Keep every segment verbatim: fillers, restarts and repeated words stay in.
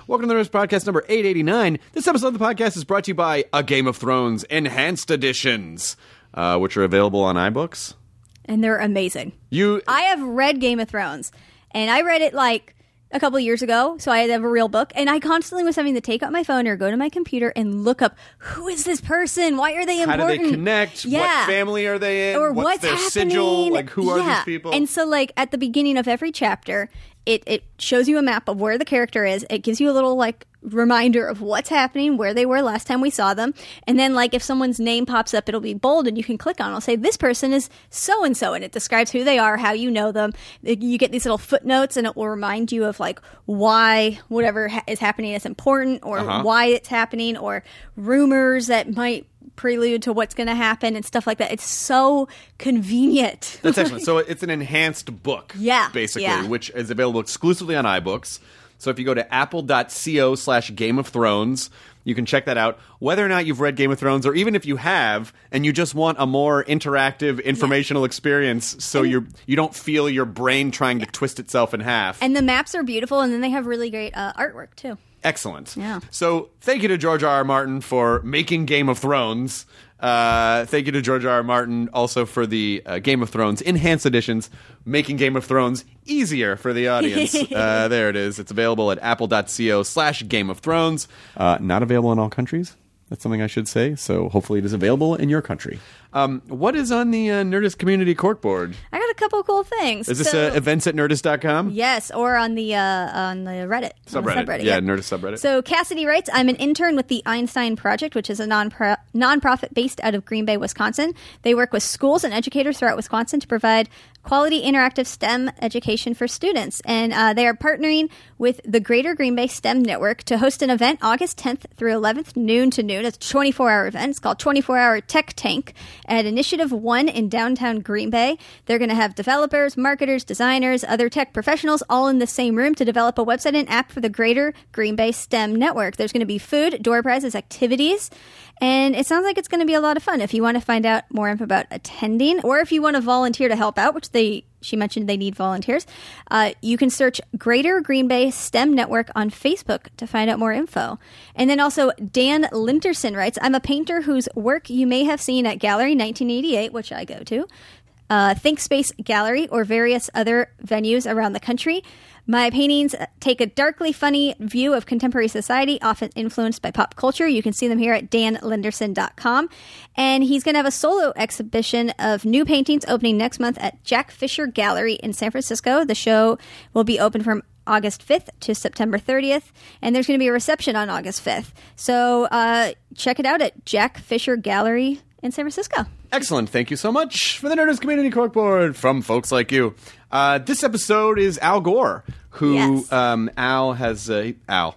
Welcome to the Nerdist Podcast number eight eighty-nine. This episode of the podcast is brought to you by A Game of Thrones Enhanced Editions, uh, which are available on iBooks. And they're amazing. You, I have read Game of Thrones, and I read it like a couple years ago, so I have a real book, and I constantly was having to take out my phone or go to my computer and look up, who is this person? Why are they important? How do they connect? Yeah. What family are they in? Or what's, what's their happening? sigil? Like, who are yeah. these people? And so, like, at the beginning of every chapter, it, it shows you a map of where the character is. It gives you a little, like, reminder of what's happening, where they were last time we saw them. And then, like, if someone's name pops up, it'll be bold, and you can click on it. It'll say, this person is so-and-so, and it describes who they are, how you know them. You get these little footnotes, and it will remind you of, like, why whatever ha- is happening is important, or uh-huh. why it's happening, or rumors that might prelude to what's going to happen and stuff like that. It's so convenient. That's excellent. So it's an enhanced book, yeah, basically, yeah. which is available exclusively on iBooks. So if you go to apple.co slash Game of Thrones, you can check that out. Whether or not you've read Game of Thrones, or even if you have, and you just want a more interactive, informational yeah. experience, so you you don't feel your brain trying to yeah. twist itself in half. And the maps are beautiful, and then they have really great uh, artwork, too. Excellent. Yeah. So thank you to George R. R. Martin for making Game of Thrones. Uh, thank you to George R. R. Martin also for the uh, Game of Thrones Enhanced Editions, making Game of Thrones easier for the audience. uh, there it is. It's available at apple.co slash Game of Thrones. Uh, not available in all countries. That's something I should say. So hopefully it is available in your country. Um, what is on the uh, Nerdist Community Corkboard? I got a couple of cool things. Is this so, uh, events at nerdist dot com? Yes, or on the uh, on the Reddit. Subreddit. On the subreddit yeah, yep. Nerdist subreddit. So Cassidy writes, I'm an intern with the Einstein Project, which is a non-pro- non-profit based out of Green Bay, Wisconsin. They work with schools and educators throughout Wisconsin to provide quality interactive STEM education for students. And uh, they are partnering with the Greater Green Bay STEM Network to host an event August tenth through eleventh, noon to noon. It's a twenty-four hour event. It's called twenty-four hour Tech Tank at Initiative one in downtown Green Bay. They're going to have developers, marketers, designers, other tech professionals all in the same room to develop a website and app for the Greater Green Bay STEM Network. There's going to be food, door prizes, activities, and it sounds like it's going to be a lot of fun. If you want to find out more info about attending, or if you want to volunteer to help out, which they she mentioned they need volunteers, uh, you can search Greater Green Bay STEM Network on Facebook to find out more info. And then also Dan Linterson writes, I'm a painter whose work you may have seen at Gallery nineteen eighty-eight, which I go to, uh, Think Space Gallery, or various other venues around the country. My paintings take a darkly funny view of contemporary society, often influenced by pop culture. You can see them here at dan linderson dot com. And he's going to have a solo exhibition of new paintings opening next month at Jack Fisher Gallery in San Francisco. The show will be open from August fifth to September thirtieth, and there's going to be a reception on August fifth. So uh, check it out at Jack Fisher Gallery in San Francisco. Excellent. Thank you so much for the Nerdist Community Corkboard from folks like you. Uh, this episode is Al Gore, who yes. um, Al has... Uh, Al.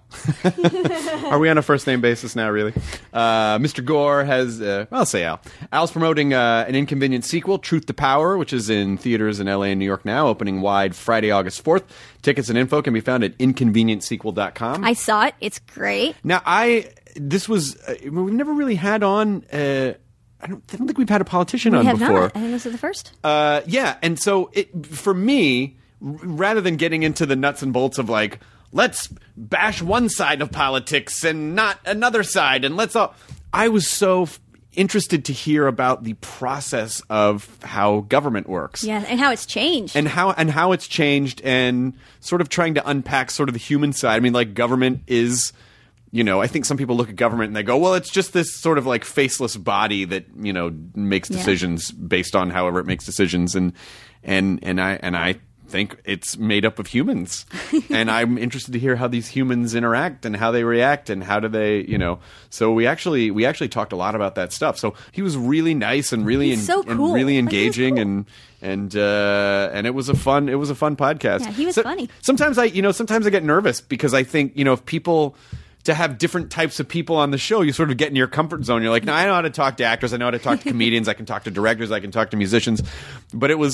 Are we on a first-name basis now, really? Uh, Mister Gore has... Uh, I'll say Al. Al's promoting uh, an inconvenient sequel, Truth to Power, which is in theaters in L A and New York now, opening wide Friday, August fourth. Tickets and info can be found at inconvenient sequel dot com. I saw it. It's great. Now, I... This was... Uh, we've never really had on... Uh, I don't, I don't think we've had a politician we on have before. Not. I think this is the first. Uh, yeah, and so it, for me, r- rather than getting into the nuts and bolts of like, let's bash one side of politics and not another side, and let's all, I was so f- interested to hear about the process of how government works. Yeah, and how it's changed. And how and how it's changed, and sort of trying to unpack sort of the human side. I mean, like, government is... You know, I think some people look at government and they go, well, it's just this sort of like faceless body that, you know, makes decisions yeah. based on however it makes decisions. And, and, and I, and I think it's made up of humans. And I'm interested to hear how these humans interact and how they react and how do they, you know, so we actually, we actually talked a lot about that stuff. So he was really nice and really, He's en- so cool. and really engaging cool. and, and, uh, and it was a fun, it was a fun podcast. Yeah, he was so, funny. Sometimes I, you know, sometimes I get nervous because I think, you know, if people, to have different types of people on the show, you sort of get in your comfort zone. You're like, no, I know how to talk to actors. I know how to talk to comedians. I can talk to directors. I can talk to musicians. But it was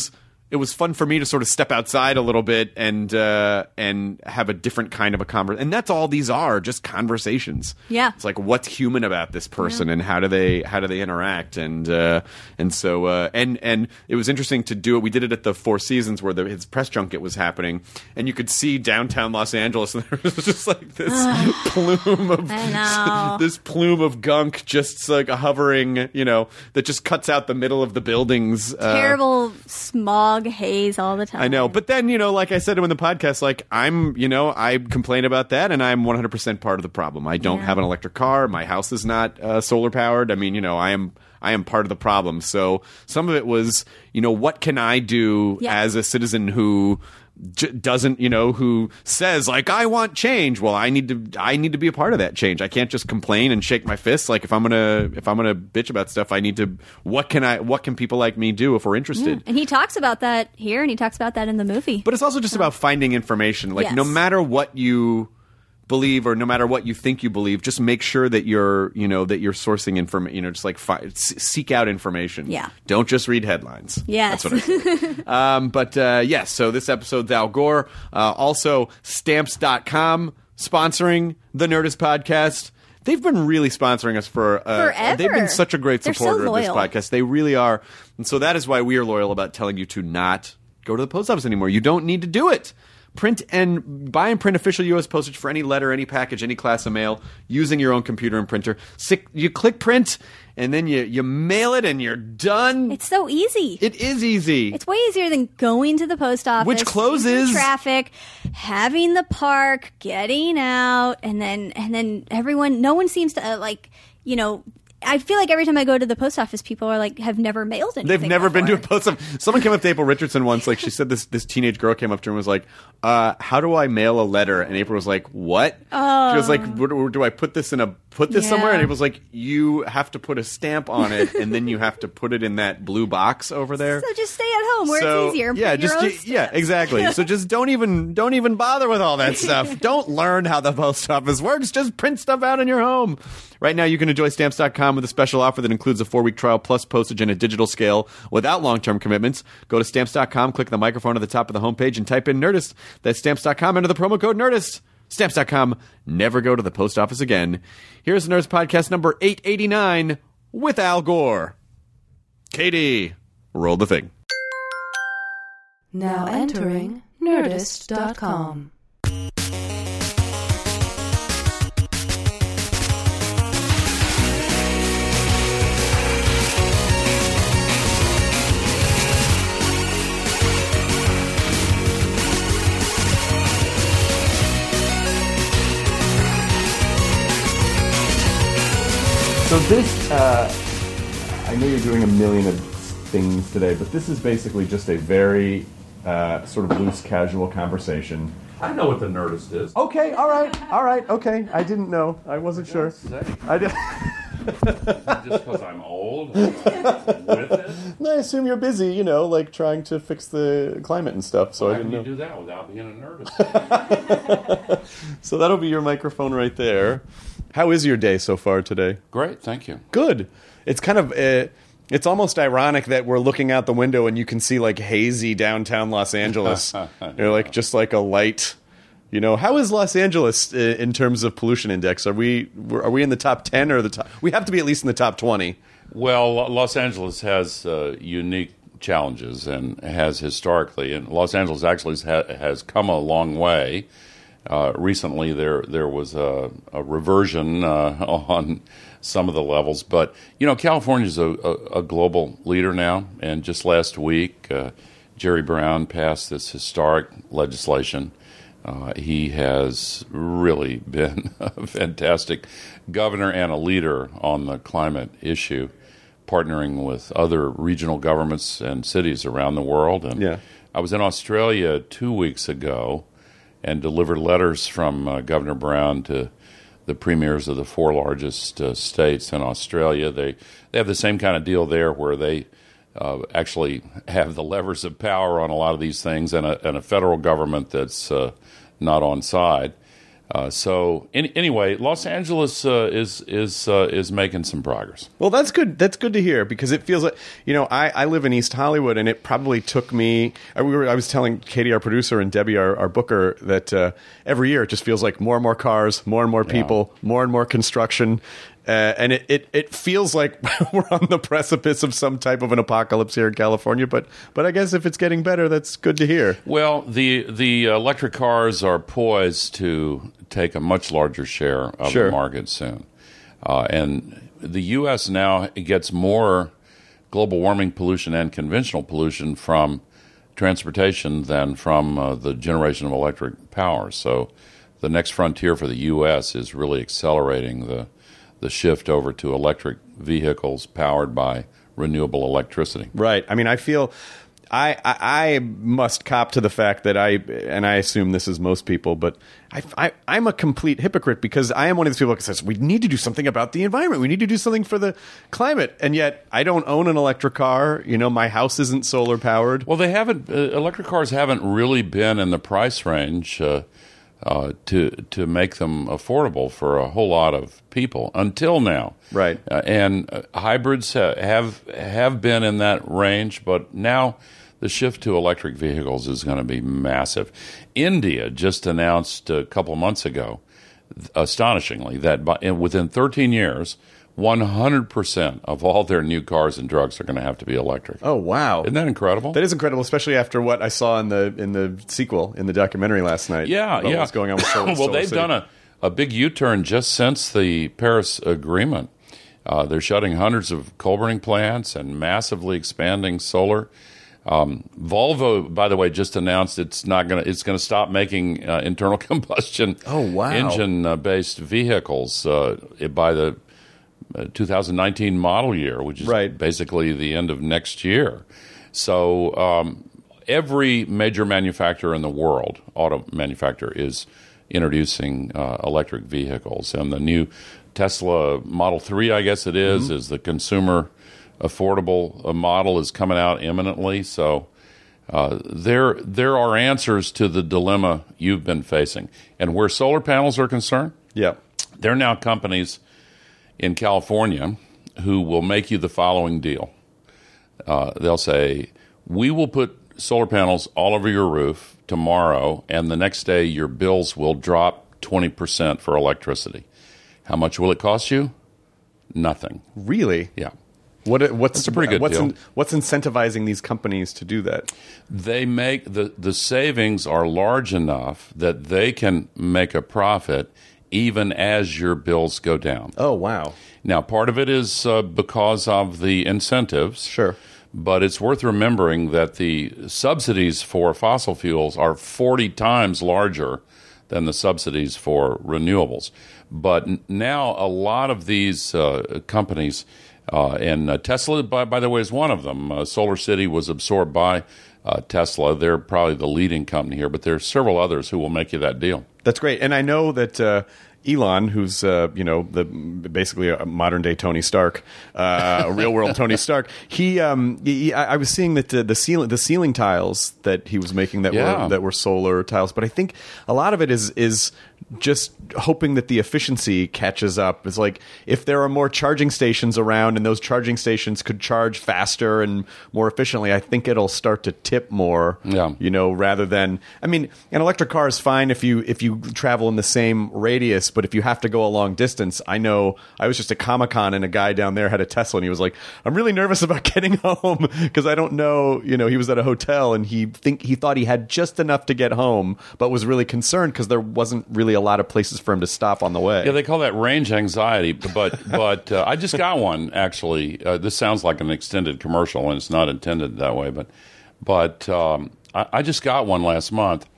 it was fun for me to sort of step outside a little bit and uh, and have a different kind of a conversation. And that's all these are, just conversations. Yeah. It's like, what's human about this person, yeah. and how do they how do they interact? And uh, and so uh, and and it was interesting to do it. We did it at the Four Seasons where the, his press junket was happening, and you could see downtown Los Angeles, and there was just like this plume of I know. this plume of gunk just like hovering, you know, that just cuts out the middle of the buildings. Terrible uh, smog. Haze all the time. I know, but then, you know, like I said in the podcast, like I'm, you know, I complain about that, and I'm one hundred percent part of the problem. I don't yeah. have an electric car. My house is not uh, solar powered. I mean, you know, I am I am part of the problem. So some of it was, you know, what can I do yeah. as a citizen who j- doesn't, you know, who says like, I want change. Well, I need to I need to be a part of that change. I can't just complain and shake my fists. Like if I'm gonna if I'm gonna bitch about stuff, I need to. What can I? What can people like me do if we're interested? Yeah. And he talks about that here, and he talks about that in the movie. But it's also just so. about finding information. Like yes. no matter what you believe or no matter what you think you believe, just make sure that you're, you know, that you're sourcing information, you know, just like fi- seek out information. Yeah. Don't just read headlines. Yes. That's what I say. um, but uh, yes, yeah, so this episode's Al Gore. Uh, also, stamps dot com sponsoring the Nerdist podcast. They've been really sponsoring us for uh, forever. They've been such a great supporter so of this podcast. They really are. And so that is why we are loyal about telling you to not go to the post office anymore. You don't need to do it. Print and buy and print official U S postage for any letter, any package, any class of mail using your own computer and printer. You click print, and then you, you mail it, and you're done. It's so easy. It is easy. It's way easier than going to the post office, which closes, traffic, having the park, getting out, and then and then everyone. No one seems to uh, like you know. I feel like every time I go to the post office, people are like, have never mailed anything. They've never before. been to a post office. Someone came up to April Richardson once. Like she said, this this teenage girl came up to her and was like, uh, "How do I mail a letter?" And April was like, "What?" Oh. She was like, "Do, do I put this in a put this yeah. somewhere?" And April's like, "You have to put a stamp on it, and then you have to put it in that blue box over there." So just stay at home where so, it's easier. And yeah, put your just own y- yeah, exactly. So just don't even don't even bother with all that stuff. Don't learn how the post office works. Just print stuff out in your home. Right now, you can enjoy stamps dot com with a special offer that includes a four-week trial plus postage and a digital scale without long-term commitments. Go to stamps dot com, click the microphone at the top of the homepage, and type in Nerdist. That's stamps dot com. Enter the promo code Nerdist. stamps dot com. Never go to the post office again. Here's Nerdist Podcast number eight eighty-nine with Al Gore. Katie, roll the thing. Now entering Nerdist dot com. So this, uh, I know you're doing a million of things today, but this is basically just a very uh, sort of loose, casual conversation. I know what the Nerdist is. Okay, all right, all right, okay. I didn't know. I wasn't sure. I did. Just because I'm old with it? I assume you're busy, you know, like trying to fix the climate and stuff. So Why I didn't can know. you do that without being a Nerdist? So that'll be your microphone right there. How is your day so far today? Great, thank you. Good. It's kind of uh, it's almost ironic that we're looking out the window and you can see like hazy downtown Los Angeles. You're like just like a light. You know, how is Los Angeles uh, in terms of pollution index? Are we are we in the top ten or the top? We have to be at least in the top twenty. Well, Los Angeles has uh, unique challenges and has historically, and Los Angeles actually ha- has come a long way. Uh, recently, there there was a, a reversion uh, on some of the levels, but you know, California is a, a, a global leader now. And just last week, uh, Jerry Brown passed this historic legislation. Uh, he has really been a fantastic governor and a leader on the climate issue, partnering with other regional governments and cities around the world. And yeah. I was in Australia two weeks ago and delivered letters from uh, Governor Brown to the premiers of the four largest uh, states in Australia. They they have the same kind of deal there where they uh, actually have the levers of power on a lot of these things, and a, and a federal government that's uh, not on side. Uh, so any, anyway, Los Angeles uh, is is uh, is making some progress. Well, that's good. That's good to hear because it feels like, you know, I, I live in East Hollywood, and it probably took me. I, we were, I was telling Katie, our producer, and Debbie, our, our booker, that uh, every year it just feels like more and more cars, more and more people, yeah. more and more construction. Uh, and it, it, it feels like we're on the precipice of some type of an apocalypse here in California. But but I guess if it's getting better, that's good to hear. Well, the the electric cars are poised to take a much larger share of sure. the market soon. Uh, and the U S now gets more global warming pollution and conventional pollution from transportation than from uh, the generation of electric power. So the next frontier for the U S is really accelerating the the shift over to electric vehicles powered by renewable electricity. Right. I mean, I feel I, I I must cop to the fact that I, and I assume this is most people, but I, I, I'm a complete hypocrite because I am one of these people that says we need to do something about the environment. We need to do something for the climate. And yet I don't own an electric car. You know, my house isn't solar powered. Well, they haven't, uh, electric cars haven't really been in the price range uh, Uh, to to make them affordable for a whole lot of people until now, right? Uh, and uh, hybrids ha- have have been in that range, but now the shift to electric vehicles is going to be massive. India just announced a couple of months ago, astonishingly, that by, within thirteen years, one hundred percent of all their new cars and trucks are going to have to be electric. Oh, wow. Isn't that incredible? That is incredible, especially after what I saw in the in the sequel, in the documentary last night. Yeah, about yeah. What's going on with Solar, well, Solar they've City. done a, a big U-turn just since the Paris Agreement. Uh, they're shutting hundreds of coal burning plants and massively expanding solar. Um, Volvo, by the way, just announced it's not going to. It's going to stop making uh, internal combustion oh, wow. engine-based vehicles uh, by the uh, two thousand nineteen model year, which is right. basically the end of next year. So um, every major manufacturer in the world, auto manufacturer, is introducing uh, electric vehicles, and the new Tesla Model three, I guess it is, mm-hmm. is the consumer affordable uh, model is coming out imminently. So uh, there there are answers to the dilemma you've been facing. And where solar panels are concerned, yeah, there are now companies in California who will make you the following deal. Uh, they'll say, we will put solar panels all over your roof tomorrow, and the next day your bills will drop twenty percent for electricity. How much will it cost you? Nothing. Really? Yeah. What what's That's a pretty good what's deal. In, what's incentivizing these companies to do that? They make the the savings are large enough that they can make a profit even as your bills go down. Oh, wow. Now, part of it is uh, because of the incentives. Sure. But it's worth remembering that the subsidies for fossil fuels are forty times larger than the subsidies for renewables. But n- now a lot of these uh, companies, uh, and uh, Tesla, by, by the way, is one of them. Uh, Solar City was absorbed by uh, Tesla. They're probably the leading company here, but there are several others who will make you that deal. That's great. And I know that uh, Elon, who's uh, you know the basically a modern day Tony Stark, uh, a real world Tony Stark. He, um, he I, I was seeing that uh, the ceiling the ceiling tiles that he was making that Yeah. were that were solar tiles, but I think a lot of it is is just hoping that the efficiency catches up. It's like if there are more charging stations around and those charging stations could charge faster and more efficiently, I think it'll start to tip more. Yeah. You know, rather than I mean, an electric car is fine if you if you travel in the same radius, but if you have to go a long distance, I know I was just at Comic-Con and a guy down there had a Tesla and he was like, I'm really nervous about getting home because I don't know, you know, he was at a hotel and he think he thought he had just enough to get home, but was really concerned because there wasn't really a lot of places for him to stop on the way. Yeah, they call that range anxiety. But but uh, I just got one actually. Uh, this sounds like an extended commercial, and it's not intended that way. But but um, I, I just got one last month,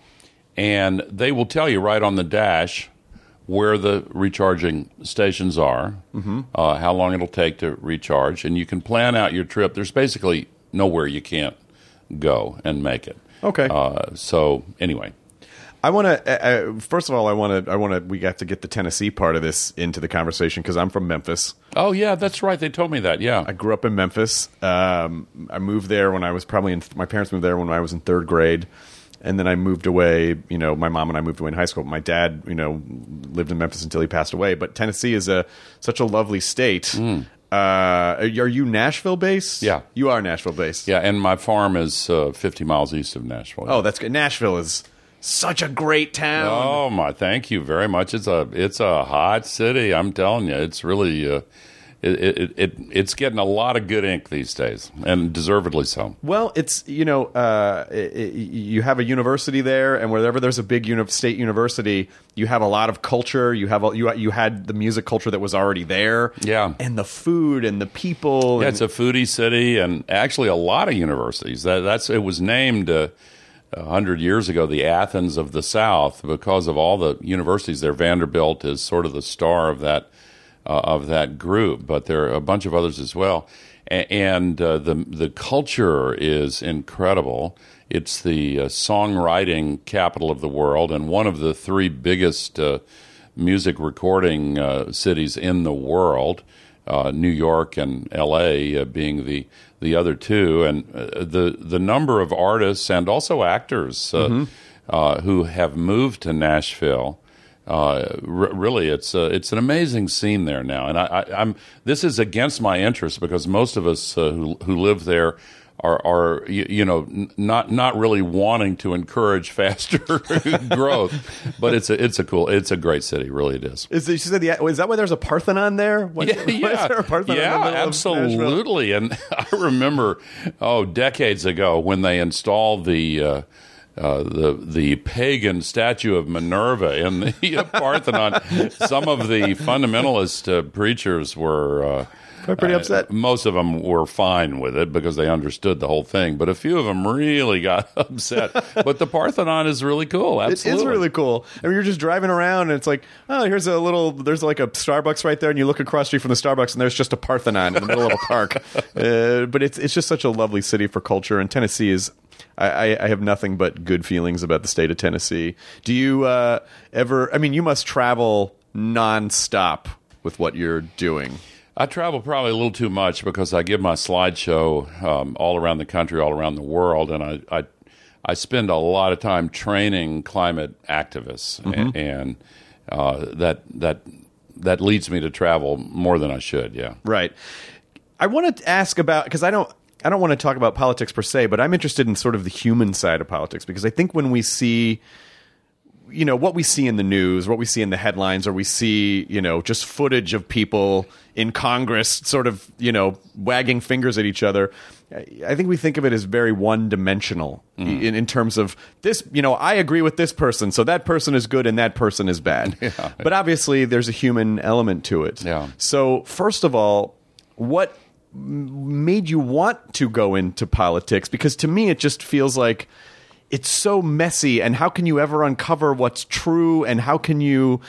and they will tell you right on the dash where the recharging stations are, mm-hmm. uh, how long it'll take to recharge, and you can plan out your trip. There's basically nowhere you can't go and make it. Okay. Uh, so anyway. I want to. Uh, first of all, I want to. I want to. We have to get the Tennessee part of this into the conversation because I'm from Memphis. Oh yeah, that's right. They told me that. Yeah, I grew up in Memphis. Um, I moved there when I was probably in. My parents moved there when I was in third grade, and then I moved away. You know, my mom and I moved away in high school. My dad, you know, lived in Memphis until he passed away. But Tennessee is a such a lovely state. Mm. Uh, are you Nashville based? Yeah, you are Nashville based. Yeah, and my farm is uh, fifty miles east of Nashville. Oh, that's good. Nashville is such a great town. Oh my, thank you very much. It's a it's a hot city. I'm telling you, it's really. Uh, It, it, it it's getting a lot of good ink these days, and deservedly so. Well, it's you know uh, it, it, you have a university there, and wherever there's a big uni- state university, you have a lot of culture. You have a, you you had the music culture that was already there, yeah, and the food and the people. Yeah, and, it's a foodie city, and actually a lot of universities. That that's it was named uh, a hundred years ago the Athens of the South because of all the universities there. Vanderbilt is sort of the star of that. Uh, of that group, but there are a bunch of others as well, a- and uh, the the culture is incredible. It's the uh, songwriting capital of the world, and one of the three biggest uh, music recording uh, cities in the world. Uh, New York and L A uh, being the the other two, and uh, the the number of artists and also actors uh, mm-hmm. uh, who have moved to Nashville. Uh, r- really, it's uh, it's an amazing scene there now, and I, I, I'm. This is against my interest because most of us uh, who who live there are are you, you know n- not not really wanting to encourage faster growth, but it's a it's a cool it's a great city, really it is. Is, she said the, is that why there's a Parthenon there? What, yeah, why yeah, is there a Parthenon yeah, in the middle absolutely. Of and I remember oh decades ago when they installed the. Uh, Uh, the the pagan statue of Minerva in the Parthenon. Some of the fundamentalist uh, preachers were uh, pretty upset. Uh, most of them were fine with it because they understood the whole thing, but a few of them really got upset. But the Parthenon is really cool. Absolutely. It is really cool. I mean, you're just driving around and it's like, oh, here's a little, there's like a Starbucks right there, and you look across the street from the Starbucks and there's just a Parthenon in the middle of a park. Uh, but it's it's just such a lovely city for culture, and Tennessee is. I, I have nothing but good feelings about the state of Tennessee. Do you uh, ever? I mean, you must travel nonstop with what you're doing. I travel probably a little too much because I give my slideshow um, all around the country, all around the world, and I I, I spend a lot of time training climate activists, mm-hmm. and, and uh, that that that leads me to travel more than I should. Yeah, right. I want to ask about because I don't. I don't want to talk about politics per se, but I'm interested in sort of the human side of politics, because I think when we see, you know, what we see in the news, what we see in the headlines, or we see, you know, just footage of people in Congress sort of, you know, wagging fingers at each other, I think we think of it as very one-dimensional mm. in, in terms of this, you know, I agree with this person, so that person is good and that person is bad. Yeah. But obviously there's a human element to it. Yeah. So first of all, what made you want to go into politics? Because to me, it just feels like it's so messy, and how can you ever uncover what's true, and how can you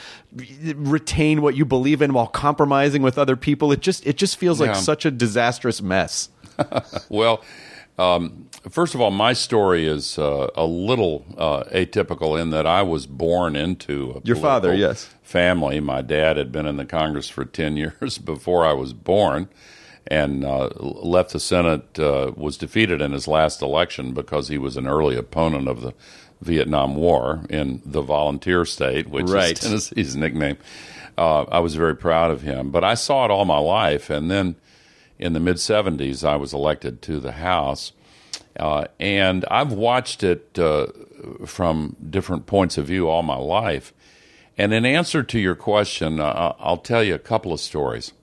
retain what you believe in while compromising with other people? It just it just feels like yeah. such a disastrous mess. Well, um, first of all, my story is uh, a little uh, atypical in that I was born into a your father, yes, family. My dad had been in the Congress for ten years before I was born. And uh, left the Senate, uh, was defeated in his last election because he was an early opponent of the Vietnam War in the volunteer state, which right. is Tennessee's nickname. Uh, I was very proud of him. But I saw it all my life. And then in the mid-seventies, I was elected to the House. Uh, and I've watched it uh, from different points of view all my life. And in answer to your question, uh, I'll tell you a couple of stories.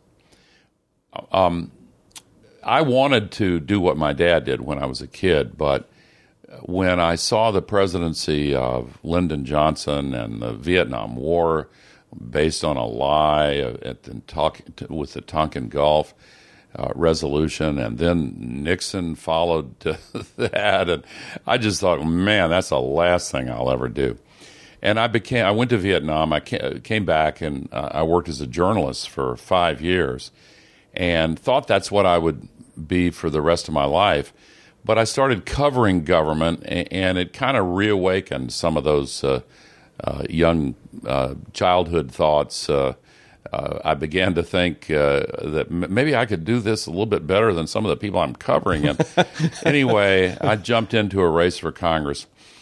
Um, I wanted to do what my dad did when I was a kid, but when I saw the presidency of Lyndon Johnson and the Vietnam War based on a lie at the talk, with the Tonkin Gulf uh, resolution, and then Nixon followed that, and I just thought, man, that's the last thing I'll ever do. And I became. I went to Vietnam. I came back, and uh, I worked as a journalist for five years. And thought that's what I would be for the rest of my life. But I started covering government, and it kind of reawakened some of those uh, uh, young uh, childhood thoughts. Uh, uh, I began to think uh, that m- maybe I could do this a little bit better than some of the people I'm covering. And anyway, I jumped into a race for Congress.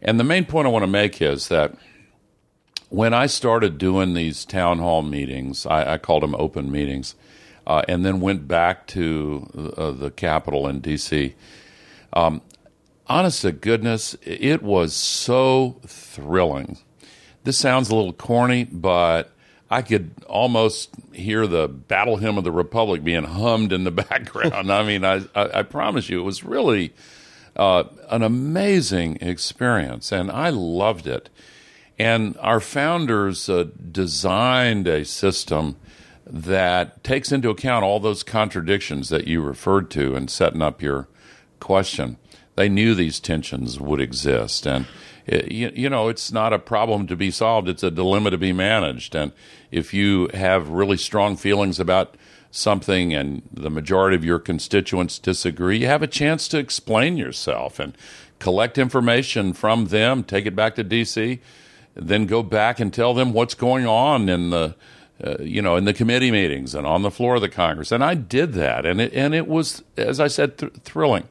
And the main point I want to make is that when I started doing these town hall meetings, I, I called them open meetings, uh, and then went back to uh, the Capitol in D C, um, honest to goodness, it was so thrilling. This sounds a little corny, but I could almost hear the Battle Hymn of the Republic being hummed in the background. I mean, I, I, I promise you, it was really uh, an amazing experience, and I loved it. And our founders uh, designed a system that takes into account all those contradictions that you referred to in setting up your question. They knew these tensions would exist, and it, you, you know, it's not a problem to be solved, it's a dilemma to be managed. And if you have really strong feelings about something and the majority of your constituents disagree, you have a chance to explain yourself and collect information from them, take it back to D C, then go back and tell them what's going on in the Uh, you know, in the committee meetings and on the floor of the Congress. And I did that, and it, and it was, as I said, th- thrilling.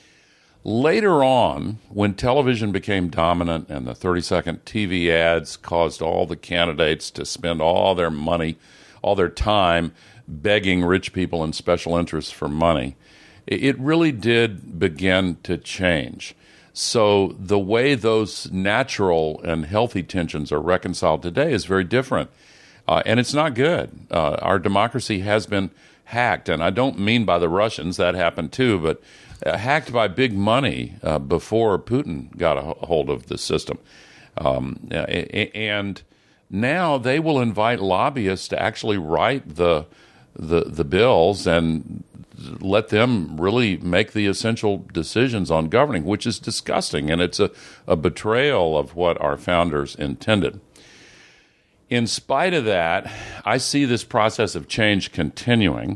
Later on, when television became dominant and the thirty-second T V ads caused all the candidates to spend all their money, all their time begging rich people and special interests for money, it, it really did begin to change. So the way those natural and healthy tensions are reconciled today is very different. Uh, and it's not good. Uh, our democracy has been hacked, and I don't mean by the Russians, that happened too, but uh, hacked by big money uh, before Putin got a hold of the system. Um, and now they will invite lobbyists to actually write the, the the bills and let them really make the essential decisions on governing, which is disgusting, and it's a, a betrayal of what our founders intended. In spite of that, I see this process of change continuing,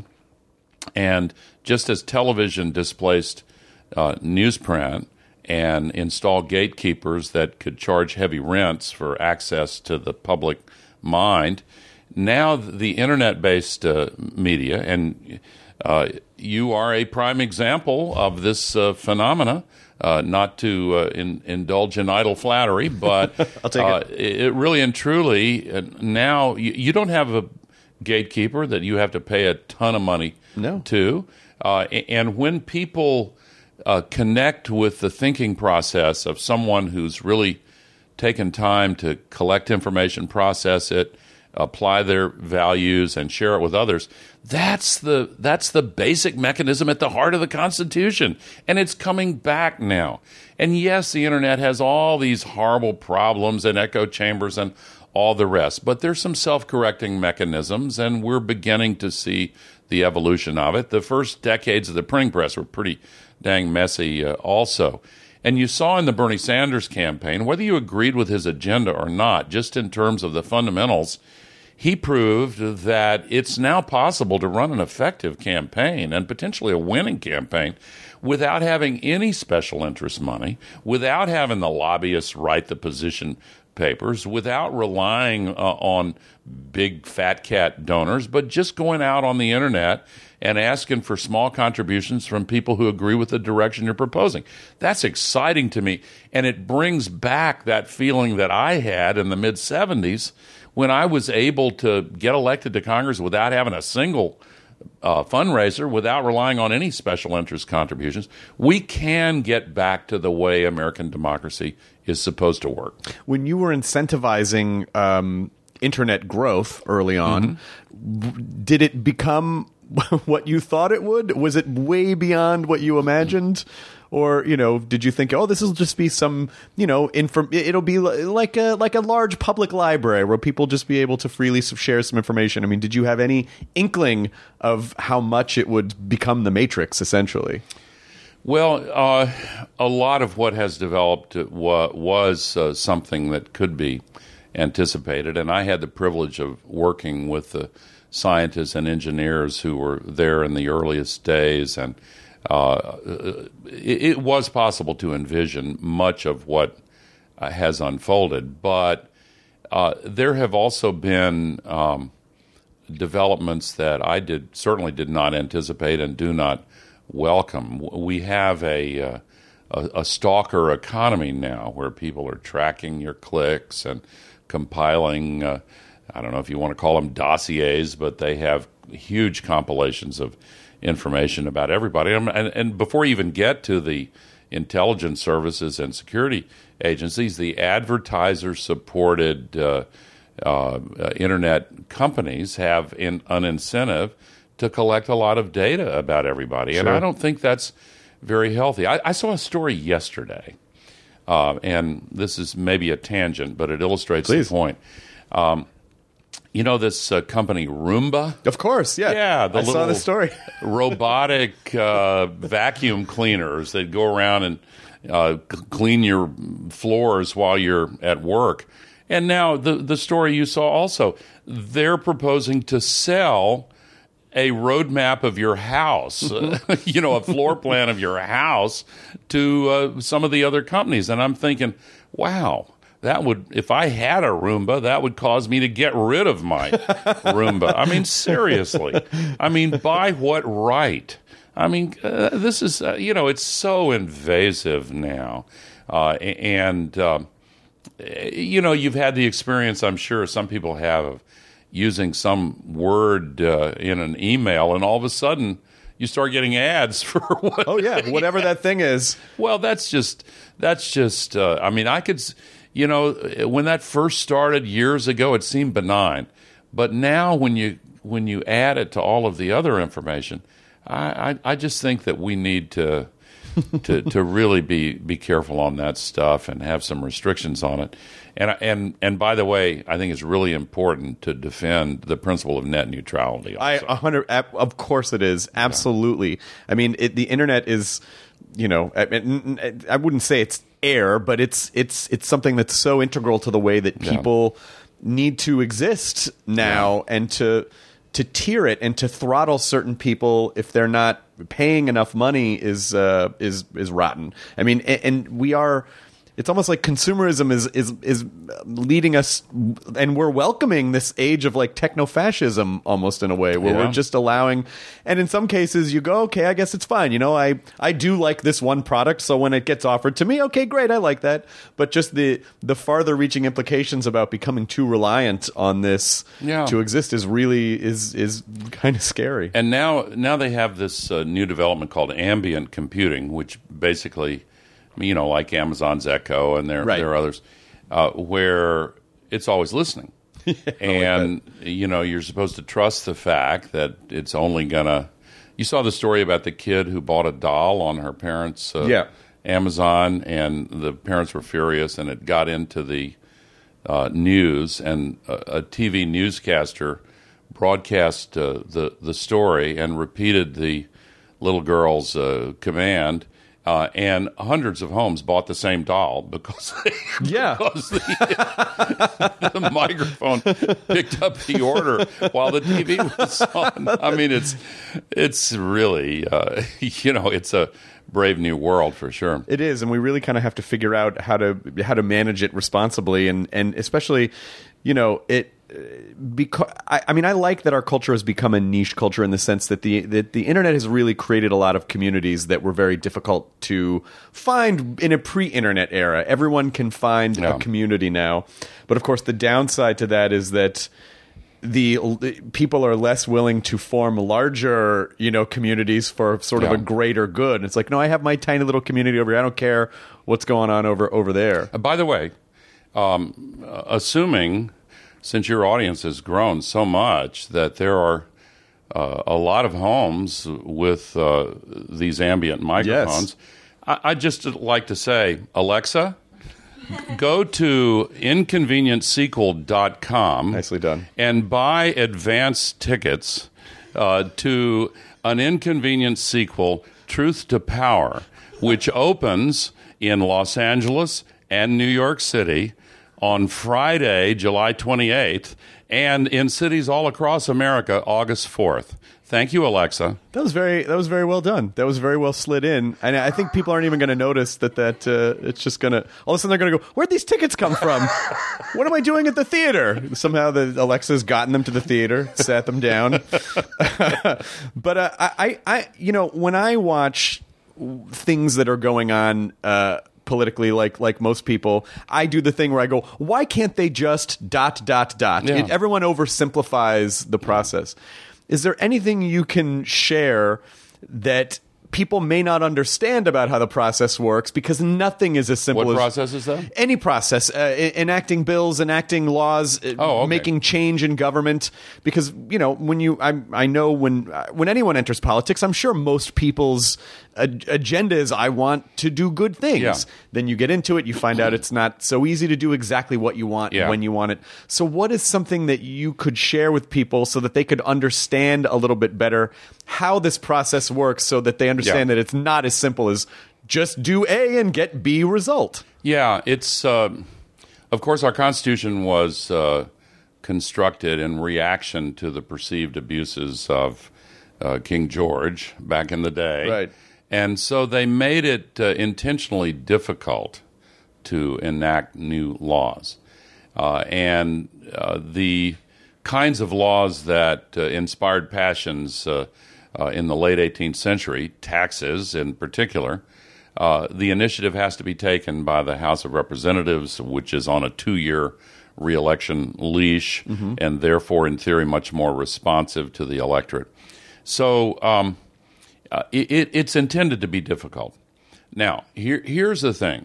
and just as television displaced uh, newsprint and installed gatekeepers that could charge heavy rents for access to the public mind, now the internet-based uh, media, and uh, you are a prime example of this uh, phenomena. Uh, not to uh, in, indulge in idle flattery, but I'll take uh, it. it really and truly uh, now you, you don't have a gatekeeper that you have to pay a ton of money No. to. Uh, and when people uh, connect with the thinking process of someone who's really taken time to collect information, process it, apply their values, and share it with others, that's the that's the basic mechanism at the heart of the Constitution. And it's coming back now. And yes, the internet has all these horrible problems and echo chambers and all the rest, but there's some self-correcting mechanisms, and we're beginning to see the evolution of it. The first decades of the printing press were pretty dang messy uh, also. And you saw in the Bernie Sanders campaign, whether you agreed with his agenda or not, just in terms of the fundamentals, he proved that it's now possible to run an effective campaign and potentially a winning campaign without having any special interest money, without having the lobbyists write the position papers, without relying uh, on big fat cat donors, but just going out on the internet and asking for small contributions from people who agree with the direction you're proposing. That's exciting to me, and it brings back that feeling that I had in the mid seventies when I was able to get elected to Congress without having a single uh, fundraiser, without relying on any special interest contributions. We can get back to the way American democracy is supposed to work. When you were incentivizing um, internet growth early on, mm-hmm. did it become what you thought it would? Was it way beyond what you imagined? Or, you know, did you think, oh, this will just be some, you know, inform- it'll be like a like a large public library where people just be able to freely share some information? I mean, did you have any inkling of how much it would become the Matrix, essentially? Well, uh, a lot of what has developed wa- was uh, something that could be anticipated, and I had the privilege of working with the scientists and engineers who were there in the earliest days, and uh, it, it was possible to envision much of what uh, has unfolded, but uh, there have also been um, developments that I did certainly did not anticipate and do not welcome. We have a uh, a, a stalker economy now, where people are tracking your clicks and compiling. Uh, I don't know if you want to call them dossiers, but they have huge compilations of information about everybody. And, and, and before you even get to the intelligence services and security agencies, the advertiser-supported uh, uh, uh, internet companies have in, an incentive to collect a lot of data about everybody. Sure. And I don't think that's very healthy. I, I saw a story yesterday, uh, and this is maybe a tangent, but it illustrates Please. the point. Um, You know this uh, company Roomba? Of course, yeah. Yeah, the I saw little this story. robotic uh, vacuum cleaners that go around and uh, c- clean your floors while you're at work. And now the the story you saw also, they're proposing to sell a roadmap of your house, uh, you know, a floor plan of your house to uh, some of the other companies. And I'm thinking, wow. That would, if I had a Roomba, that would cause me to get rid of my Roomba. I mean, seriously. I mean, by what right? I mean, uh, this is, uh, you know, it's so invasive now. Uh, and, uh, you know, you've had the experience, I'm sure some people have, of using some word uh, in an email, and all of a sudden you start getting ads for what. Oh, yeah, whatever that thing is. Well, that's just, that's just, uh, I mean, I could. You know, when that first started years ago, it seemed benign. But now when you when you add it to all of the other information, I, I, I just think that we need to to to really be, be careful on that stuff and have some restrictions on it. And and and by the way, I think it's really important to defend the principle of net neutrality. I Also. a hundred, of course it is, absolutely. Yeah. I mean, it, the internet is, you know, I, I wouldn't say it's air, but it's it's it's something that's so integral to the way that people yeah. need to exist now, yeah. and to to tier it and to throttle certain people if they're not paying enough money is uh, is is rotten. I mean, and, and we are. It's almost like consumerism is is is leading us, and we're welcoming this age of like techno-fascism almost in a way, where yeah. we're just allowing. And in some cases, you go, okay, I guess it's fine. You know, I I do like this one product, so when it gets offered to me, okay, great, I like that. But just the the farther-reaching implications about becoming too reliant on this yeah. to exist is really is is kind of scary. And now now they have this uh, new development called ambient computing, which basically, you know, like Amazon's Echo and there, right. there are others, uh, where it's always listening. yeah, and, like you know, you're supposed to trust the fact that it's only going to... You saw the story about the kid who bought a doll on her parents' uh, yeah. Amazon, and the parents were furious, and it got into the uh, news, and a, a T V newscaster broadcast uh, the, the story and repeated the little girl's uh, command. Uh, and hundreds of homes bought the same doll because, yeah. because the, the microphone picked up the order while the T V was on. I mean, it's it's really, uh, you know, it's a brave new world for sure. It is, and we really kind of have to figure out how to how to manage it responsibly, and, and especially, you know, it. Because I, I mean, I like that our culture has become a niche culture in the sense that the that the internet has really created a lot of communities that were very difficult to find in a pre-internet era. Everyone can find yeah. a community now, but of course, the downside to that is that the people are less willing to form larger, you know, communities for sort of yeah. a greater good. It's like, no, I have my tiny little community over here. I don't care what's going on over over there. Uh, by the way, um, assuming. Since your audience has grown so much that there are uh, a lot of homes with uh, these ambient microphones, yes. I- I'd just like to say, Alexa, go to inconvenient sequel dot com. Nicely done. And buy advance tickets uh, to an Inconvenient Sequel, Truth to Power, which opens in Los Angeles and New York City on Friday, July twenty-eighth, and in cities all across America, August fourth. Thank you, Alexa. That was very that was very well done. That was very well slid in. And I think people aren't even going to notice that that uh, it's just going to all of a sudden they're going to go, where'd these tickets come from? What am I doing at the theater? Somehow the Alexa's gotten them to the theater, sat them down. But uh, I, I, you know, when I watch things that are going on uh, politically, like like most people, I do the thing where I go, why can't they just dot, dot, dot? Yeah. It, everyone oversimplifies the process. Is there anything you can share that people may not understand about how the process works, because nothing is as simple What as process is that? any process, uh, e- enacting bills, enacting laws, uh, Oh, okay. making change in government. Because you know, when you, I, I know when uh, when anyone enters politics, I'm sure most people's ag- agenda is, I want to do good things. Yeah. Then you get into it, you find out it's not so easy to do exactly what you want Yeah. when you want it. So, what is something that you could share with people so that they could understand a little bit better how this process works, so that they understand Yeah. that it's not as simple as just do A and get B result? Yeah, it's uh, of course our Constitution was uh, constructed in reaction to the perceived abuses of uh, King George back in the day, Right. And so they made it uh, intentionally difficult to enact new laws, uh, and uh, the kinds of laws that uh, inspired passions uh, uh, in the late eighteenth century, taxes in particular. Uh, the initiative has to be taken by the House of Representatives, which is on a two-year reelection leash, and therefore, in theory, much more responsive to the electorate. So um, uh, it, it's intended to be difficult. Now, here, here's the thing.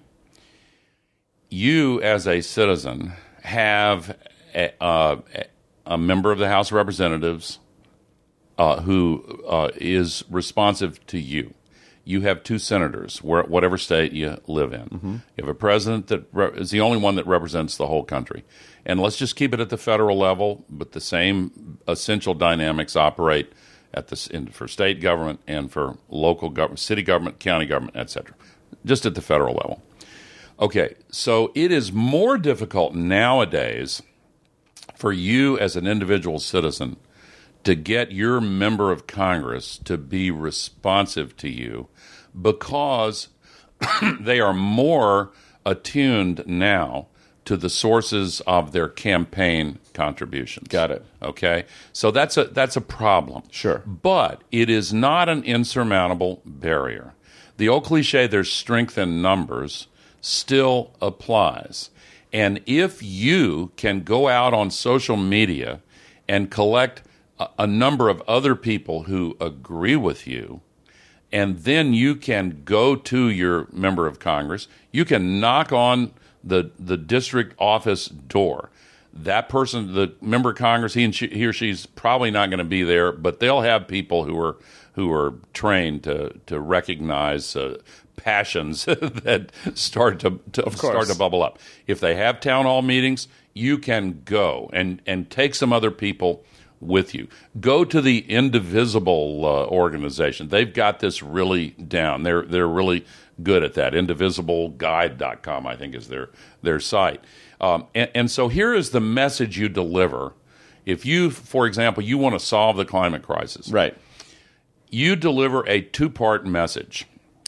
You, as a citizen, have a, uh, a member of the House of Representatives uh, who uh, is responsive to you. You have two senators, where, whatever state you live in. Mm-hmm. You have a president that re- is the only one that represents the whole country. And let's just keep it at the federal level, but the same essential dynamics operate at the, in, for state government and for local government, city government, county government, et cetera, just at the federal level. Okay, so it is more difficult nowadays for you as an individual citizen to get your member of Congress to be responsive to you, because they are more attuned now to the sources of their campaign contributions. Got it. Okay? So that's a that's a problem. Sure. But it is not an insurmountable barrier. The old cliche, there's strength in numbers, still applies. And if you can go out on social media and collect a, a number of other people who agree with you, and then you can go to your member of Congress, you can knock on the the district office door. That person, the member of Congress, he and she, he or she's probably not going to be there, but they'll have people who are who are trained to to recognize uh, passions that start to, to start to bubble up. If they have town hall meetings, you can go and and take some other people with you. Go to the Indivisible uh, organization. They've got this really down. They're they're really good at that. indivisible guide dot com, I think, is their their site. Um, and, and so here is the message you deliver. If you, for example, you want to solve the climate crisis, Right. you deliver a two-part message.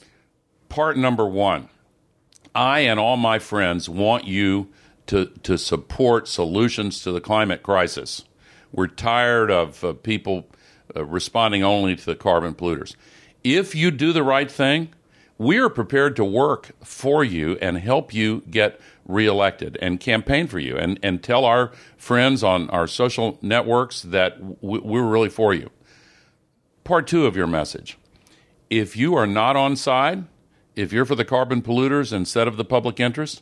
Part number one, I and all my friends want you to, to support solutions to the climate crisis. We're tired of uh, people uh, responding only to the carbon polluters. If you do the right thing, we are prepared to work for you and help you get reelected and campaign for you, and, and tell our friends on our social networks that w- we're really for you. Part two of your message. If you are not on side, if you're for the carbon polluters instead of the public interest,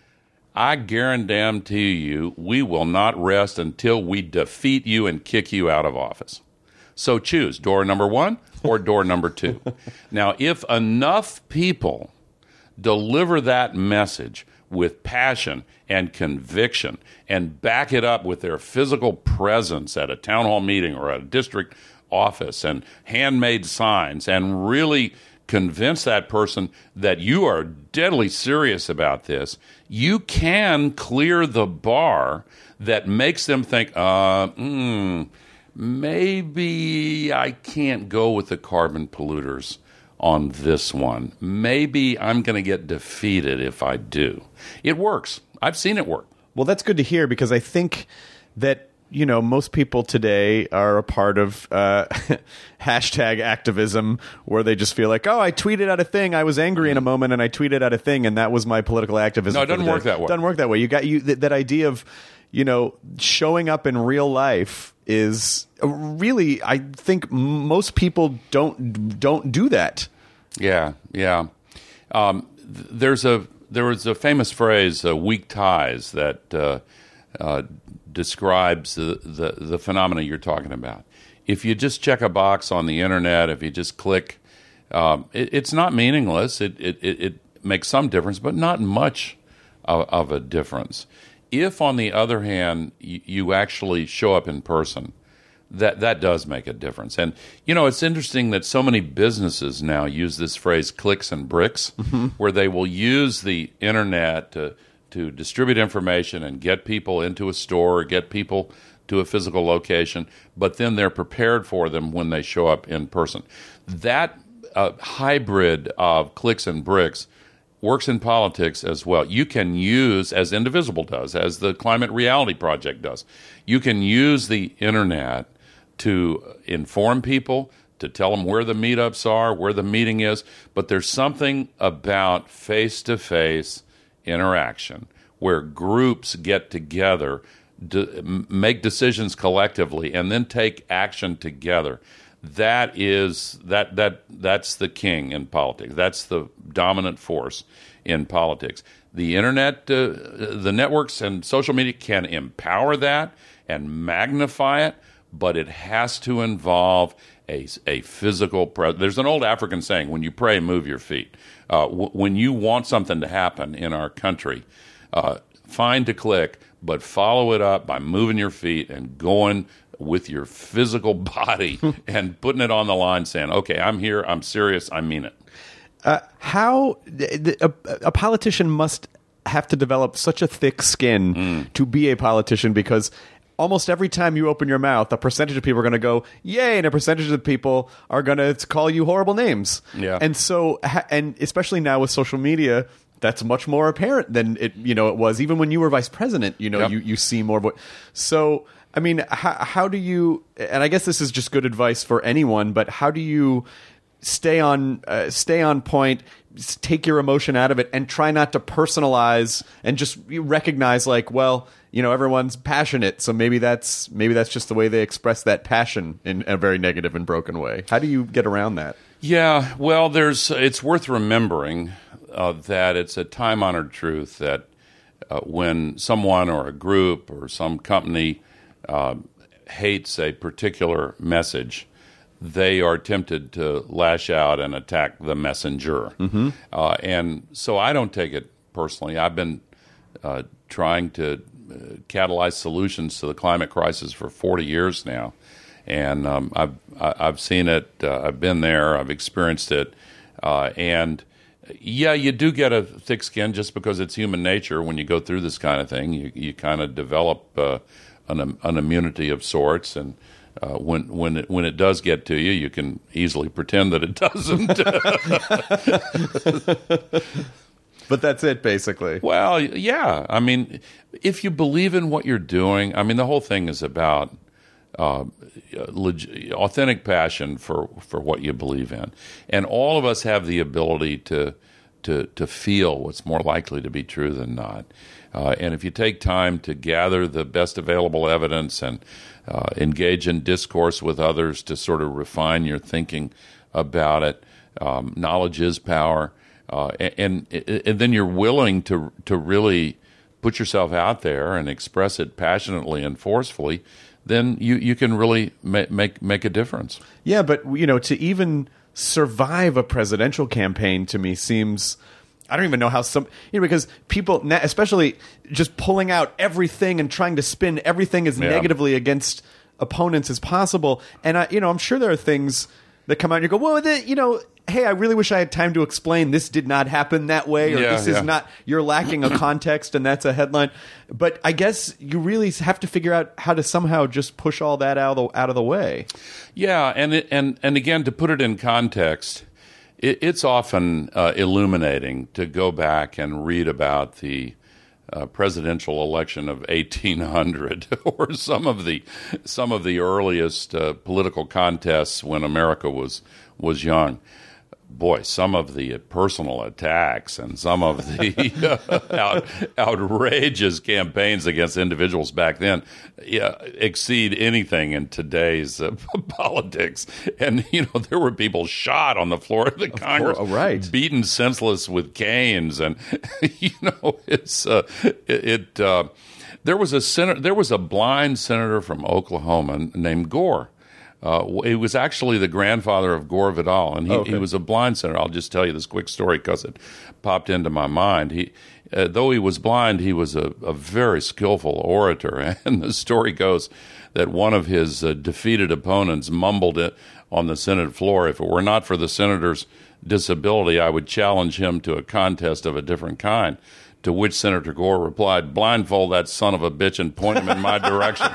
I guarantee you we will not rest until we defeat you and kick you out of office. So choose door number one or door number two. Now, if enough people deliver that message with passion and conviction and back it up with their physical presence at a town hall meeting or at a district office and handmade signs, and really convince that person that you are deadly serious about this, you can clear the bar that makes them think, uh, mm, maybe I can't go with the carbon polluters on this one. Maybe I'm going to get defeated if I do. It works. I've seen it work. Well, that's good to hear, because I think that you know, most people today are a part of uh, hashtag activism, where they just feel like, oh, I tweeted out a thing, I was angry in a moment, and I tweeted out a thing, and that was my political activism. No, it for the doesn't day. work that way. It doesn't work that way. You got you th- that idea of, you know, showing up in real life is really, I think most people don't don't do that. Yeah, yeah. Um, th- there's a there was a famous phrase, uh, "weak ties," that uh, uh, describes the, the the phenomena you're talking about. If you just check a box on the internet, if you just click, um, it, it's not meaningless. It, it it it makes some difference, but not much of, of a difference. If, on the other hand, you, you actually show up in person, that that does make a difference. And, you know, it's interesting that so many businesses now use this phrase clicks and bricks, mm-hmm. where they will use the internet to, to distribute information and get people into a store or get people to a physical location, but then they're prepared for them when they show up in person. That uh, hybrid of clicks and bricks works in politics as well. You can use, as Indivisible does, as the Climate Reality Project does, you can use the internet to inform people, to tell them where the meetups are, where the meeting is, but there's something about face-to-face interaction where groups get together, d- make decisions collectively, and then take action together. That is that that that's the king in politics. That's the dominant force in politics. The internet, uh, the networks, and social media can empower that and magnify it, but it has to involve a a physical presence. There's an old African saying: "When you pray, move your feet." Uh, w- when you want something to happen in our country, uh, fine to click, but follow it up by moving your feet and going with your physical body and putting it on the line, saying, okay, I'm here, I'm serious, I mean it. Uh, how a, a politician must have to develop such a thick skin mm. to be a politician, because almost every time you open your mouth, a percentage of people are going to go, yay, and a percentage of people are going to call you horrible names. Yeah. And so, and especially now with social media, that's much more apparent than it, you know, it was even when you were vice president. You know, yep. you, you see more. Vo- so, I mean, how, how do you? And I guess this is just good advice for anyone. But how do you stay on uh, stay on point, take your emotion out of it, and try not to personalize, and just recognize, like, well, you know, everyone's passionate, so maybe that's maybe that's just the way they express that passion in a very negative and broken way. How do you get around that? Yeah, well, there's. It's worth remembering uh, that it's a time-honored truth that uh, when someone or a group or some company uh, hates a particular message, they are tempted to lash out and attack the messenger. Mm-hmm. Uh, and so I don't take it personally. I've been uh, trying to uh, catalyze solutions to the climate crisis for forty years now. And um, I've I've seen it. Uh, I've been there. I've experienced it. Uh, and yeah, you do get a thick skin just because it's human nature. When you go through this kind of thing, you you kind of develop uh, an an immunity of sorts. And uh, when when it, when it does get to you, you can easily pretend that it doesn't. But that's it, basically. Well, yeah. I mean, if you believe in what you're doing, I mean, the whole thing is about uh, leg- authentic passion for, for what you believe in. And all of us have the ability to to to feel what's more likely to be true than not. Uh, and if you take time to gather the best available evidence and uh, engage in discourse with others to sort of refine your thinking about it, um, knowledge is power. Uh, and, and then you're willing to to really put yourself out there and express it passionately and forcefully, then you, you can really ma- make make a difference. Yeah, but you know, to even survive a presidential campaign to me seems, I don't even know how some, you know, because people, especially just pulling out everything and trying to spin everything as yeah. negatively against opponents as possible. And I, you know, I'm sure there are things that come out and you go, well, the, you know, hey, I really wish I had time to explain this did not happen that way, or yeah, this yeah. is not, you're lacking a context and that's a headline. But I guess you really have to figure out how to somehow just push all that out of the, out of the way. Yeah, and it, and and again, to put it in context, it, it's often uh, illuminating to go back and read about the uh, presidential election of eighteen hundred, or some of the some of the earliest uh, political contests when America was was young. Boy, some of the personal attacks and some of the uh, out, outrageous campaigns against individuals back then yeah, exceed anything in today's uh, politics. And, you know, there were people shot on the floor of the of Congress, course, right. beaten senseless with canes. And, you know, it's uh, it, it uh, there was a senator, there was a blind senator from Oklahoma named Gore. Uh, he was actually the grandfather of Gore Vidal, and he, oh, okay. he was a blind senator. I'll just tell you this quick story because it popped into my mind. He, uh, though he was blind, he was a, a very skillful orator, and the story goes that one of his uh, defeated opponents mumbled it on the Senate floor, "If it were not for the senator's disability, I would challenge him to a contest of a different kind." To which Senator Gore replied, "Blindfold that son of a bitch and point him in my direction."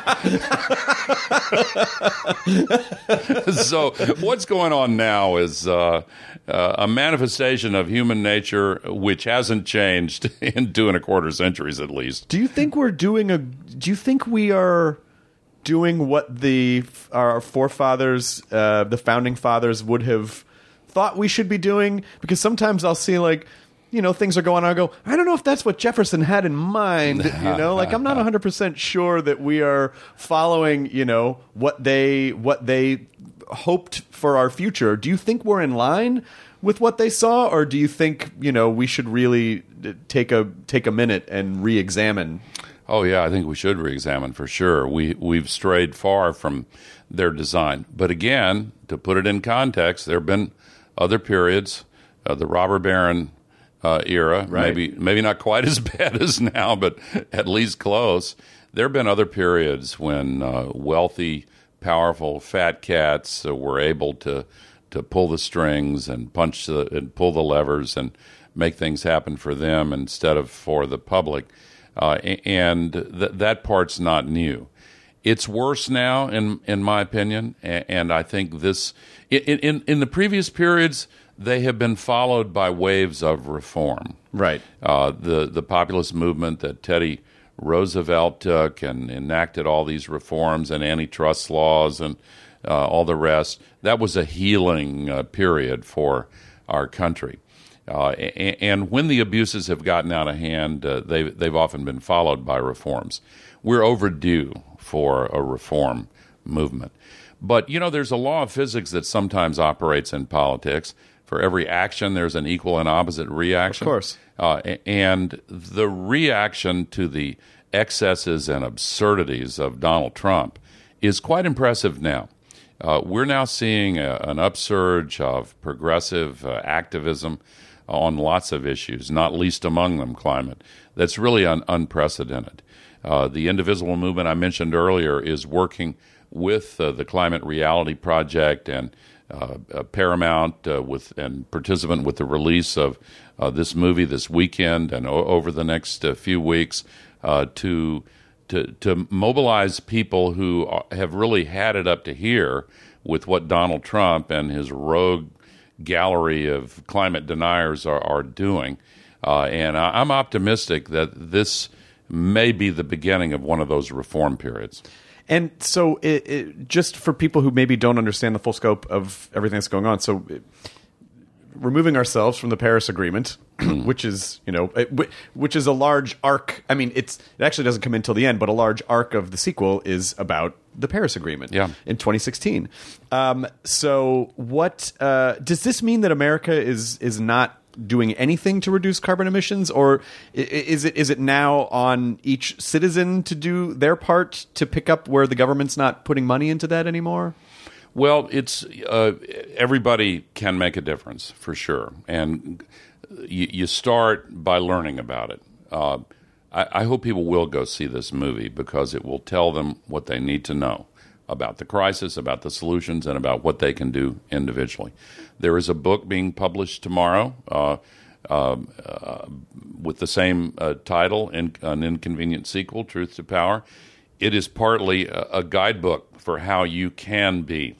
So what's going on now is uh, uh, a manifestation of human nature which hasn't changed in two and a quarter centuries at least. Do you think we're doing a? Do you think we are doing what the our forefathers, uh, the founding fathers, would have thought we should be doing? Because sometimes I'll see like. You know, things are going on. I go, I don't know if that's what Jefferson had in mind. You know, like I'm not one hundred percent sure that we are following, you know, what they what they hoped for our future. Do you think we're in line with what they saw, or do you think, you know, we should really take a take a minute and re-examine? Oh yeah, I think we should re-examine for sure. We we've strayed far from their design. But again, to put it in context, there have been other periods, uh, the robber baron Uh, era, right. maybe maybe not quite as bad as now, but at least close. There have been other periods when uh, wealthy, powerful, fat cats uh, were able to to pull the strings and punch the, and pull the levers and make things happen for them instead of for the public. Uh, and th- that part's not new. It's worse now, in in my opinion, and, and I think this in, in in the previous periods. They have been followed by waves of reform. Right. Uh, the the populist movement that Teddy Roosevelt took and enacted all these reforms and antitrust laws and uh, all the rest, that was a healing uh, period for our country. Uh, and, and when the abuses have gotten out of hand, uh, they've, they've often been followed by reforms. We're overdue for a reform movement. But, you know, there's a law of physics that sometimes operates in politics. For every action, there's an equal and opposite reaction. Of course. Uh, and the reaction to the excesses and absurdities of Donald Trump is quite impressive now. Uh, we're now seeing a, an upsurge of progressive uh, activism on lots of issues, not least among them climate. That's really un- unprecedented. Uh, the Indivisible movement I mentioned earlier is working with uh, the Climate Reality Project and uh, uh, Paramount uh, with and participant with the release of uh, this movie this weekend and o- over the next uh, few weeks uh, to to to mobilize people who are, have really had it up to here with what Donald Trump and his rogue gallery of climate deniers are, are doing. Uh, and I, I'm optimistic that this may be the beginning of one of those reform periods. And so it, it, just for people who maybe don't understand the full scope of everything that's going on, so it, removing ourselves from the Paris Agreement, which is, you know, it, which is a large arc. I mean, it's it actually doesn't come in till the end, but a large arc of the sequel is about the Paris Agreement yeah. in twenty sixteen. Um, so what uh, does this mean that America is is not doing anything to reduce carbon emissions, or is it is it now on each citizen to do their part to pick up where the government's not putting money into that anymore? Well, it's uh, everybody can make a difference for sure, and you, you start by learning about it. Uh, I, I hope people will go see this movie because it will tell them what they need to know about the crisis, about the solutions, and about what they can do individually. There is a book being published tomorrow uh, uh, uh, with the same uh, title, in, An Inconvenient Sequel, Truth to Power. It is partly a, a guidebook for how you can be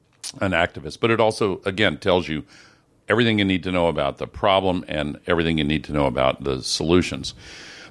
an activist, but it also, again, tells you everything you need to know about the problem and everything you need to know about the solutions.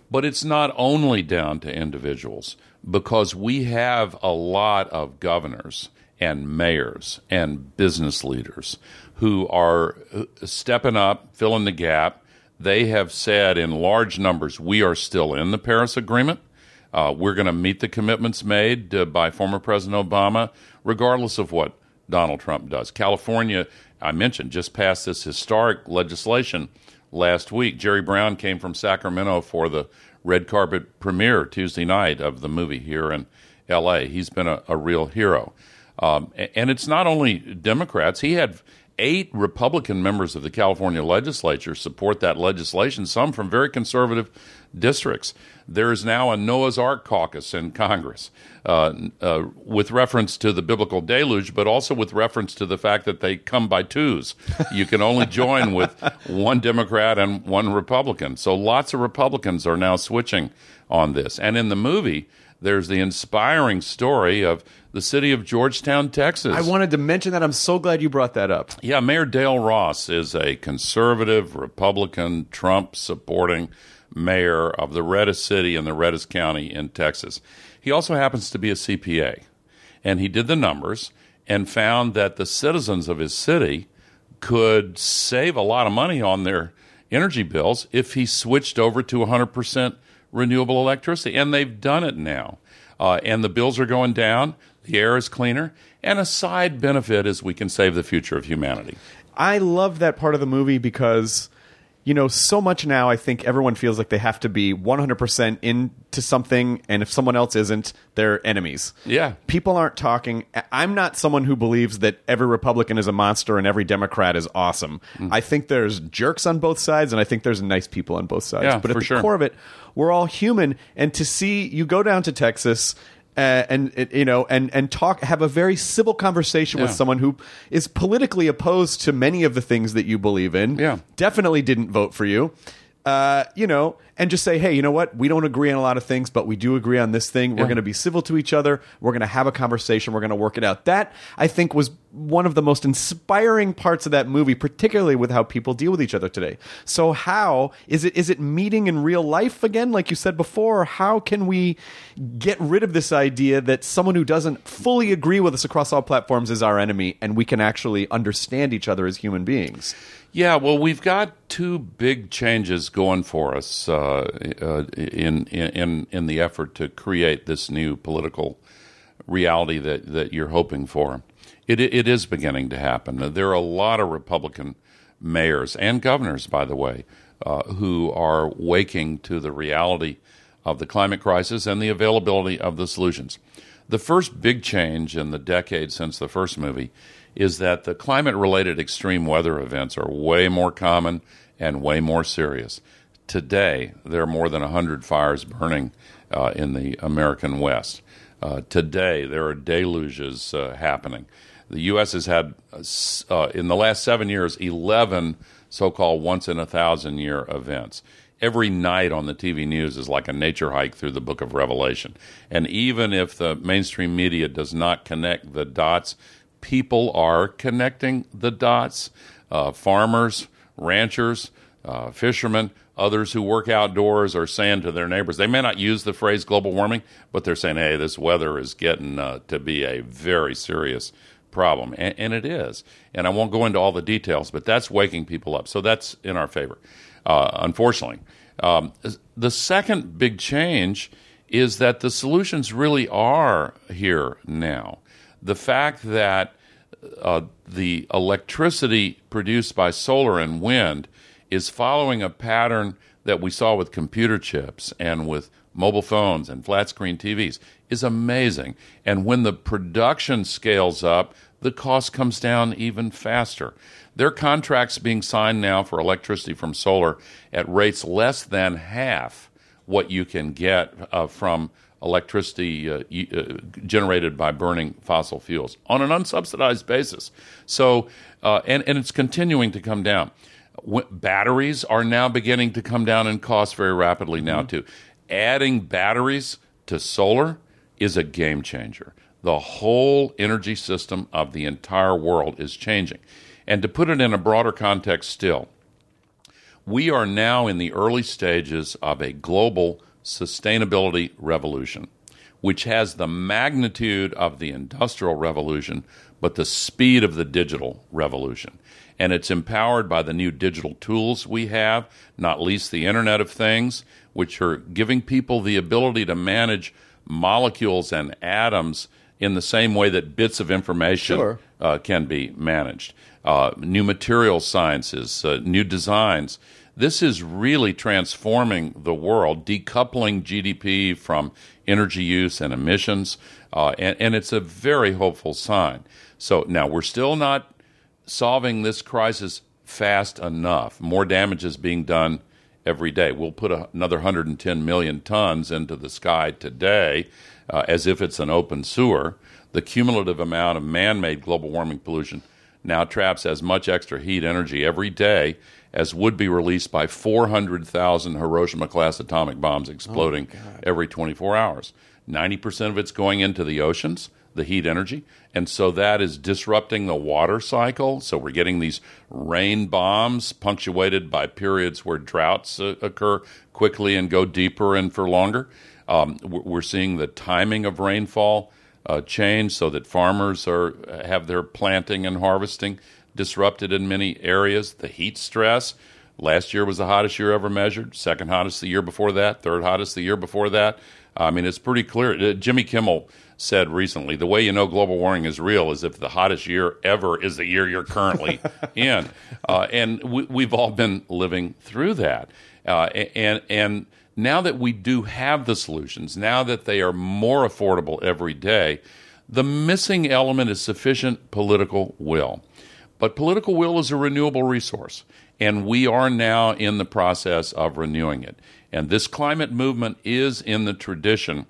But it's not only down to individuals, because we have a lot of governors and mayors and business leaders who are stepping up, filling the gap. They have said in large numbers, we are still in the Paris Agreement. Uh, we're going to meet the commitments made uh, by former President Obama, regardless of what Donald Trump does. California, I mentioned, just passed this historic legislation last week. Jerry Brown came from Sacramento for the red carpet premiere Tuesday night of the movie here in L A. He's been a, a real hero. Um, and it's not only Democrats. He had eight Republican members of the California legislature support that legislation, some from very conservative districts. There is now a Noah's Ark caucus in Congress uh, uh, with reference to the biblical deluge, but also with reference to the fact that they come by twos. You can only join with one Democrat and one Republican. So lots of Republicans are now switching on this. And in the movie, there's the inspiring story of the city of Georgetown, Texas. I wanted to mention that. I'm so glad you brought that up. Yeah, Mayor Dale Ross is a conservative, Republican, Trump-supporting mayor of the reddest city in the reddest county in Texas. He also happens to be a C P A, and he did the numbers and found that the citizens of his city could save a lot of money on their energy bills if he switched over to one hundred percent renewable electricity, and they've done it now. Uh, and the bills are going down, the air is cleaner, and a side benefit is we can save the future of humanity. I love that part of the movie because, you know, so much now I think everyone feels like they have to be one hundred percent into something, and if someone else isn't, they're enemies. Yeah. People aren't talking. I'm not someone who believes that every Republican is a monster and every Democrat is awesome. Mm. I think there's jerks on both sides, and I think there's nice people on both sides. Yeah, but at for the sure. core of it, we're all human, and to see you go down to Texas Uh, and it, you know, and and talk, have a very civil conversation Yeah. with someone who is politically opposed to many of the things that you believe in. Yeah. Definitely didn't vote for you. Uh, you know, and just say, hey, you know what? We don't agree on a lot of things, but we do agree on this thing. We're Yeah. going to be civil to each other. We're going to have a conversation. We're going to work it out. That, I think, was one of the most inspiring parts of that movie, particularly with how people deal with each other today. So how is it, is it meeting in real life again, like you said before? Or how can we get rid of this idea that someone who doesn't fully agree with us across all platforms is our enemy, and we can actually understand each other as human beings? Yeah, well, we've got two big changes going for us uh, uh, in, in in the effort to create this new political reality that, that you're hoping for. It it is beginning to happen. There are a lot of Republican mayors and governors, by the way, uh, who are waking to the reality of the climate crisis and the availability of the solutions. The first big change in the decade since the first movie is that the climate-related extreme weather events are way more common and way more serious. Today, there are more than one hundred fires burning uh, in the American West. Uh, today, there are deluges uh, happening. The U S has had, uh, in the last seven years, eleven so-called once-in-a-thousand-year events. Every night on the T V news is like a nature hike through the book of Revelation. And even if the mainstream media does not connect the dots, people are connecting the dots. Uh, farmers, ranchers, uh, fishermen, others who work outdoors are saying to their neighbors, they may not use the phrase global warming, but they're saying, hey, this weather is getting uh, to be a very serious problem. And, and it is. And I won't go into all the details, but that's waking people up. So that's in our favor, uh, unfortunately. Um, the second big change is that the solutions really are here now. The fact that uh, the electricity produced by solar and wind is following a pattern that we saw with computer chips and with mobile phones and flat-screen T Vs is amazing. And when the production scales up, the cost comes down even faster. There are contracts being signed now for electricity from solar at rates less than half what you can get uh, from electricity uh, uh, generated by burning fossil fuels on an unsubsidized basis. So, uh, and, and it's continuing to come down. W- batteries are now beginning to come down in cost very rapidly now, mm-hmm. too. Adding batteries to solar is a game changer. The whole energy system of the entire world is changing. And to put it in a broader context still, We are now in the early stages of a global sustainability revolution, which has the magnitude of the Industrial Revolution, but the speed of the digital revolution. And it's empowered by the new digital tools we have, not least the Internet of Things, which are giving people the ability to manage molecules and atoms in the same way that bits of information Sure. uh, can be managed. Uh, new material sciences, uh, new designs. This is really transforming the world, decoupling G D P from energy use and emissions, uh, and, and it's a very hopeful sign. So now we're still not solving this crisis fast enough. More damage is being done every day. We'll put a, another one hundred ten million tons into the sky today uh, as if it's an open sewer. The cumulative amount of man-made global warming pollution now traps as much extra heat energy every day as would be released by four hundred thousand Hiroshima-class atomic bombs exploding oh every twenty-four hours. ninety percent of it's going into the oceans, the heat energy, and so that is disrupting the water cycle. So we're getting these rain bombs punctuated by periods where droughts uh, occur quickly and go deeper and for longer. Um, we're seeing the timing of rainfall uh, change so that farmers are have their planting and harvesting disrupted in many areas. The heat stress. Last year was the hottest year ever measured. Second hottest the year before that. Third hottest the year before that. I mean, it's pretty clear. Uh, Jimmy Kimmel said recently, the way you know global warming is real is if the hottest year ever is the year you're currently in. Uh, and we, we've all been living through that. Uh, and and now that we do have the solutions, now that they are more affordable every day, the missing element is sufficient political will. But political will is a renewable resource, and we are now in the process of renewing it. And this climate movement is in the tradition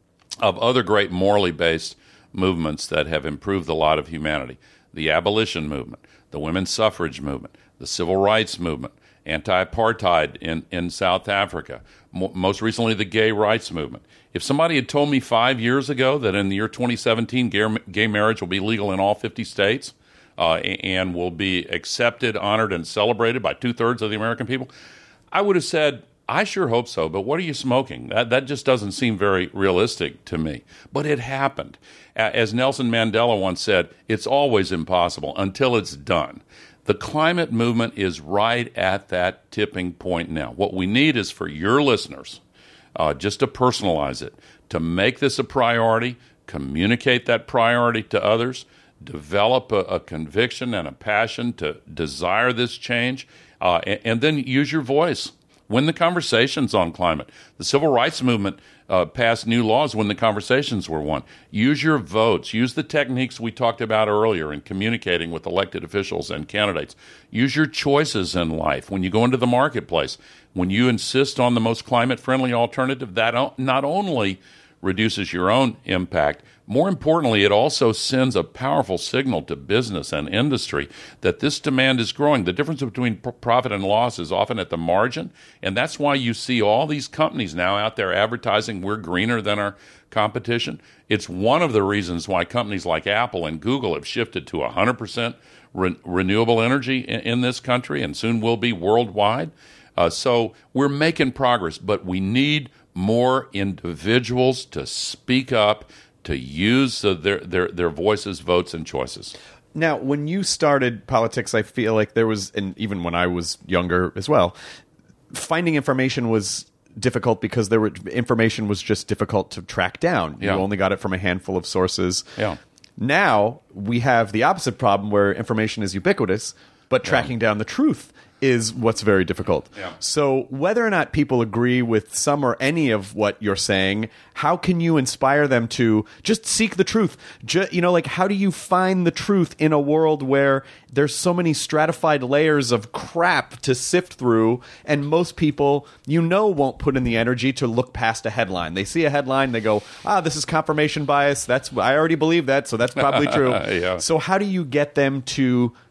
of other great morally based movements that have improved the lot of humanity. The abolition movement, the women's suffrage movement, the civil rights movement, anti-apartheid in, in South Africa, mo- most recently the gay rights movement. If somebody had told me five years ago that in the year twenty seventeen gay, gay marriage will be legal in all fifty states uh, and will be accepted, honored, and celebrated by two-thirds of the American people, I would have said, I sure hope so, but what are you smoking? That that just doesn't seem very realistic to me. But it happened. As Nelson Mandela once said, it's always impossible until it's done. The climate movement is right at that tipping point now. What we need is for your listeners, uh, just to personalize it, to make this a priority, communicate that priority to others, develop a, a conviction and a passion to desire this change, uh, and, and then use your voice. Win the conversations on climate. The civil rights movement uh, passed new laws when the conversations were won. Use your votes. Use the techniques we talked about earlier in communicating with elected officials and candidates. Use your choices in life. When you go into the marketplace, when you insist on the most climate-friendly alternative, that not only reduces your own impact, more importantly, it also sends a powerful signal to business and industry that this demand is growing. The difference between profit and loss is often at the margin, and that's why you see all these companies now out there advertising we're greener than our competition. It's one of the reasons why companies like Apple and Google have shifted to one hundred percent re- renewable energy in, in this country and soon will be worldwide. Uh, so we're making progress, but we need more individuals to speak up, to use uh, their, their their voices, votes, and choices. Now, when you started politics, I feel like there was, and even when I was younger as well, finding information was difficult because there were information was just difficult to track down. Yeah. You only got it from a handful of sources. Yeah. Now we have the opposite problem where information is ubiquitous, but tracking Yeah. down the truth is what's very difficult. Yeah. So whether or not people agree with some or any of what you're saying, how can you inspire them to just seek the truth? Ju- you know, like, how do you find the truth in a world where there's so many stratified layers of crap to sift through, and most people, you know, won't put in the energy to look past a headline. They see a headline, they go, ah, this is confirmation bias. That's I already believe that, so that's probably true. Yeah. So how do you get them to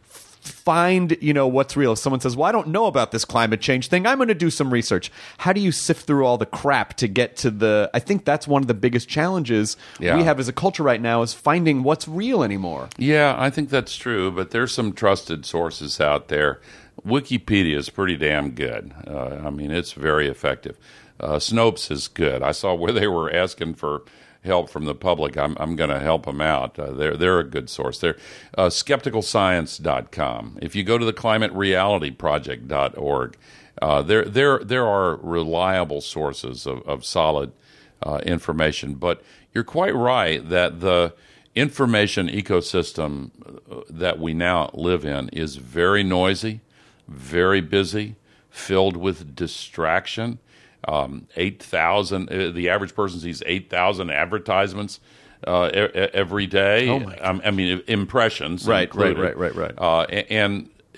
find, you know, what's real. If someone says, well, I don't know about this climate change thing, I'm going to do some research. How do you sift through all the crap to get to the, I think that's one of the biggest challenges Yeah. we have as a culture right now, is finding what's real anymore. Yeah, I think that's true, but there's some trusted sources out there. Wikipedia is pretty damn good. Uh, I mean, it's very effective. Uh, Snopes is good. I saw where they were asking for help from the public. I'm, I'm going to help them out. Uh, they're they're a good source. They're uh, skeptical science dot com. If you go to the climate reality project dot org, uh, there there there are reliable sources of, of solid uh, information. But you're quite right that the information ecosystem that we now live in is very noisy, very busy, filled with distraction. Um, eight thousand, uh, the average person sees eight thousand advertisements uh, e- every day. Oh my God. Um, I mean, impressions. Right, included. right, right, right, right. Uh, and uh,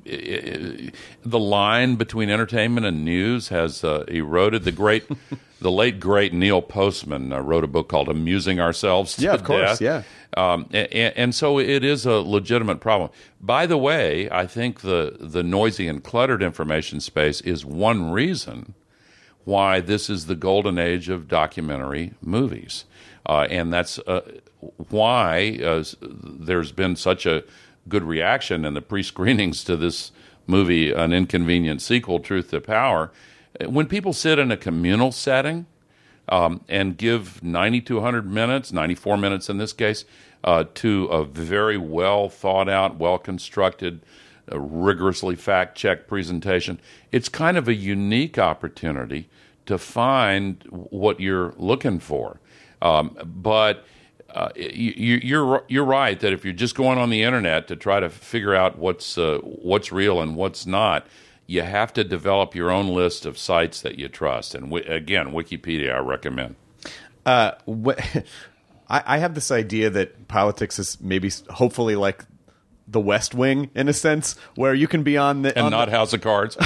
uh, the line between entertainment and news has uh, eroded. The great, the late, great Neil Postman uh, wrote a book called Amusing Ourselves to Yeah, of course, Death. yeah. Um, and, and so it is a legitimate problem. By the way, I think the, the noisy and cluttered information space is one reason why this is the golden age of documentary movies. Uh, and that's uh, why uh, there's been such a good reaction in the pre-screenings to this movie, An Inconvenient Sequel, Truth to Power. When people sit in a communal setting um, and give ninety to one hundred minutes, ninety-four minutes in this case, uh, to a very well thought out, well constructed, a rigorously fact-checked presentation, it's kind of a unique opportunity to find what you're looking for. Um, but uh, you, you're you're right that if you're just going on the internet to try to figure out what's uh, what's real and what's not, you have to develop your own list of sites that you trust. And w- again, Wikipedia, I recommend. Uh, wh- I, I have this idea that politics is maybe, hopefully, like the West Wing in a sense, where you can be on the And on not the, House of Cards.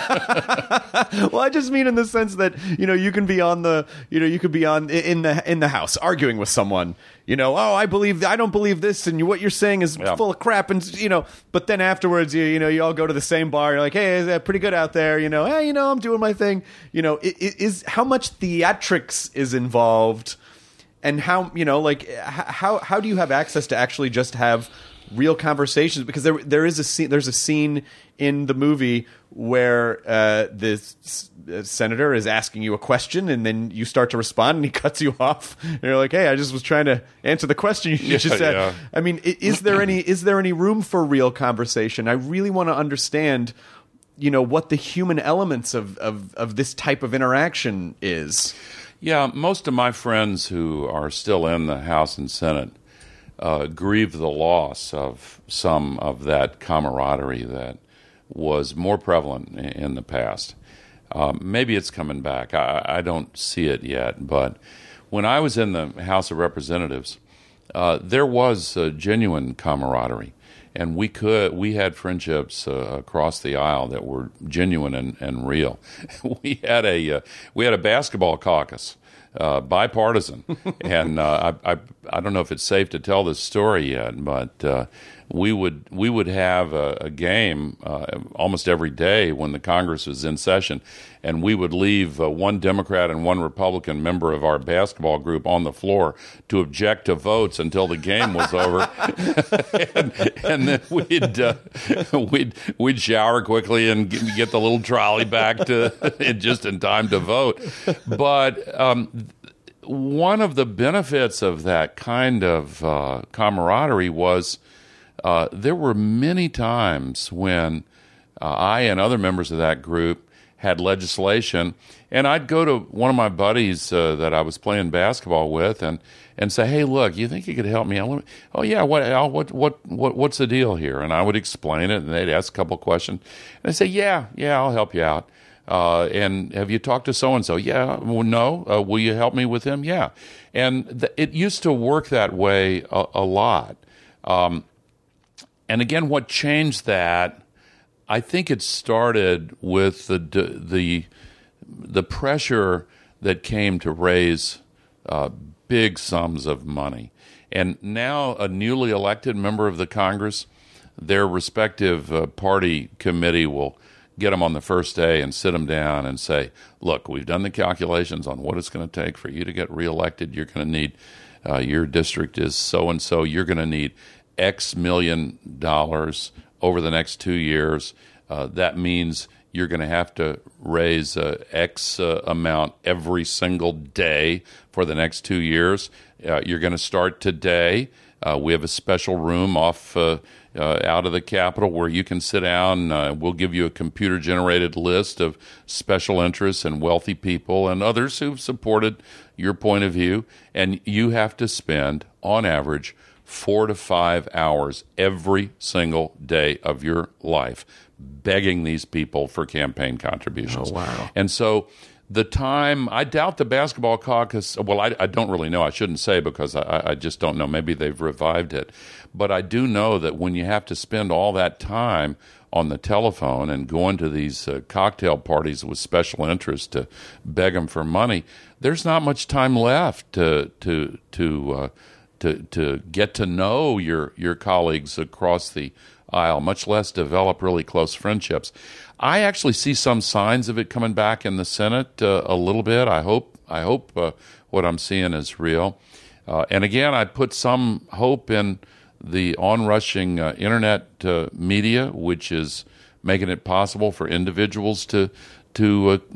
well, I just mean in the sense that, you know, you can be on the, you know, you could be on in the in the house arguing with someone, you know, oh, I believe, I don't believe this, and what you're saying is Yeah. full of crap, and you know, but then afterwards, you you know, you all go to the same bar, you're like, hey, is that pretty good out there, you know, hey, you know, I'm doing my thing, you know, it, it is how much theatrics is involved, and how, you know, like how how do you have access to actually just have real conversations? Because there there is a scene, there's a scene in the movie where uh, the s- uh, senator is asking you a question, and then you start to respond, and he cuts you off. And you're like, "Hey, I just was trying to answer the question you Yeah, just said." yeah. I mean, i- is there any is there any room for real conversation? I really want to understand, you know, what the human elements of of, of this type of interaction is. Yeah, most of my friends who are still in the House and Senate uh, grieve the loss of some of that camaraderie that was more prevalent in, in the past. Um, maybe it's coming back. I, I don't see it yet. But when I was in the House of Representatives, uh, there was uh, genuine camaraderie. And we could we had friendships uh, across the aisle that were genuine and, and real. we had a uh, we had a basketball caucus, uh, bipartisan, and uh, I, I I don't know if it's safe to tell this story yet, but uh, we would we would have a, a game uh, almost every day when the Congress was in session, and we would leave uh, one Democrat and one Republican member of our basketball group on the floor to object to votes until the game was over, and, and then we'd uh, we'd we'd shower quickly and get, get the little trolley back to just in time to vote. But um, one of the benefits of that kind of uh, camaraderie was uh, there were many times when uh, I and other members of that group had legislation, and I'd go to one of my buddies uh, that I was playing basketball with, and, and say, "Hey, look, you think you could help me?" I'll, oh yeah, what, Al, what what what what's the deal here? And I would explain it, and they'd ask a couple questions, and I'd say, "Yeah, yeah, I'll help you out." Uh, and have you talked to so and so? Yeah, well, no. Uh, will you help me with him? Yeah, and th- it used to work that way a, a lot. Um, and again, what changed that? I think it started with the the the pressure that came to raise uh, big sums of money, and now a newly elected member of the Congress, their respective uh, party committee will get them on the first day and sit them down and say, look, we've done the calculations on what it's going to take for you to get reelected. You're going to need, uh, your district is so-and-so. You're going to need X million dollars over the next two years. Uh, that means you're going to have to raise uh, X uh, amount every single day for the next two years. Uh, you're going to start today. Uh, we have a special room off uh, uh, out of the Capitol where you can sit down. Uh, we'll give you a computer-generated list of special interests and wealthy people and others who've supported your point of view. And you have to spend, on average, four to five hours every single day of your life begging these people for campaign contributions. Oh, wow. And so the time, I doubt the basketball caucus, well, I, I don't really know. I shouldn't say because I, I just don't know. Maybe they've revived it. But I do know that when you have to spend all that time on the telephone and going to these uh, cocktail parties with special interest to beg them for money, there's not much time left to to to uh, to, to get to know your, your colleagues across the aisle, much less develop really close friendships. I actually see some signs of it coming back in the Senate uh, a little bit. I hope I hope uh, what I'm seeing is real. Uh, and again, I put some hope in the onrushing uh, internet uh, media, which is making it possible for individuals to to uh,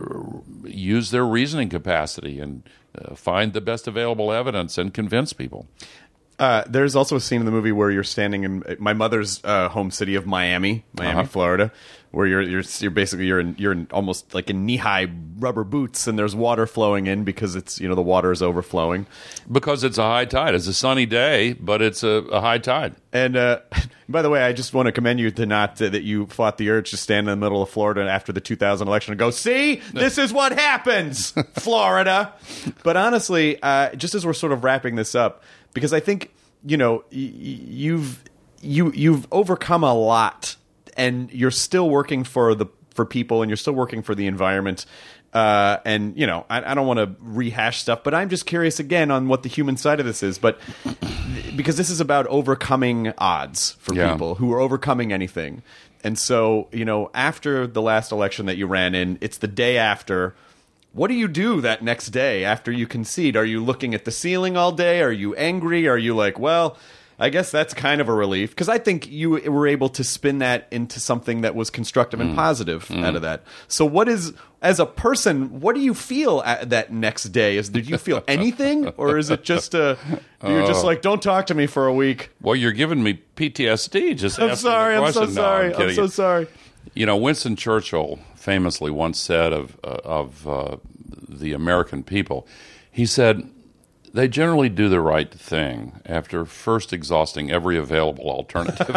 uh, use their reasoning capacity and uh, find the best available evidence and convince people. Uh, there's also a scene in the movie where you're standing in my mother's uh, home city of Miami, Miami, Uh-huh. Florida, where you're you're you're basically you're in you're in almost like in knee-high rubber boots, and there's water flowing in because it's you know the water is overflowing. Because it's a high tide. It's a sunny day, but it's a, a high tide. And uh, by the way, I just want to commend you to not uh, that you fought the urge to stand in the middle of Florida after the two thousand election and go, see, this is what happens, Florida. But honestly, uh, just as we're sort of wrapping this up, because I think you know y- you've you you've overcome a lot, and you're still working for the for people, and you're still working for the environment. Uh, and you know, I, I don't want to rehash stuff, but I'm just curious again on what the human side of this is. But because this is about overcoming odds for Yeah. people who are overcoming anything, and so you know, after the last election that you ran in, it's the day after. What do you do that next day after you concede? Are you looking at the ceiling all day? Are you angry? Are you like, well, I guess that's kind of a relief? Because I think you were able to spin that into something that was constructive and positive out of that. So what is, as a person, what do you feel at that next day? Is Did you feel anything? Or is it just, uh, you're just like, don't talk to me for a week? Well, you're giving me P T S D just I'm asking sorry, the I'm so question. No, sorry, I'm kidding so you. sorry. You know, Winston Churchill famously once said of uh, of uh, the American people, he said, they generally do the right thing after first exhausting every available alternative.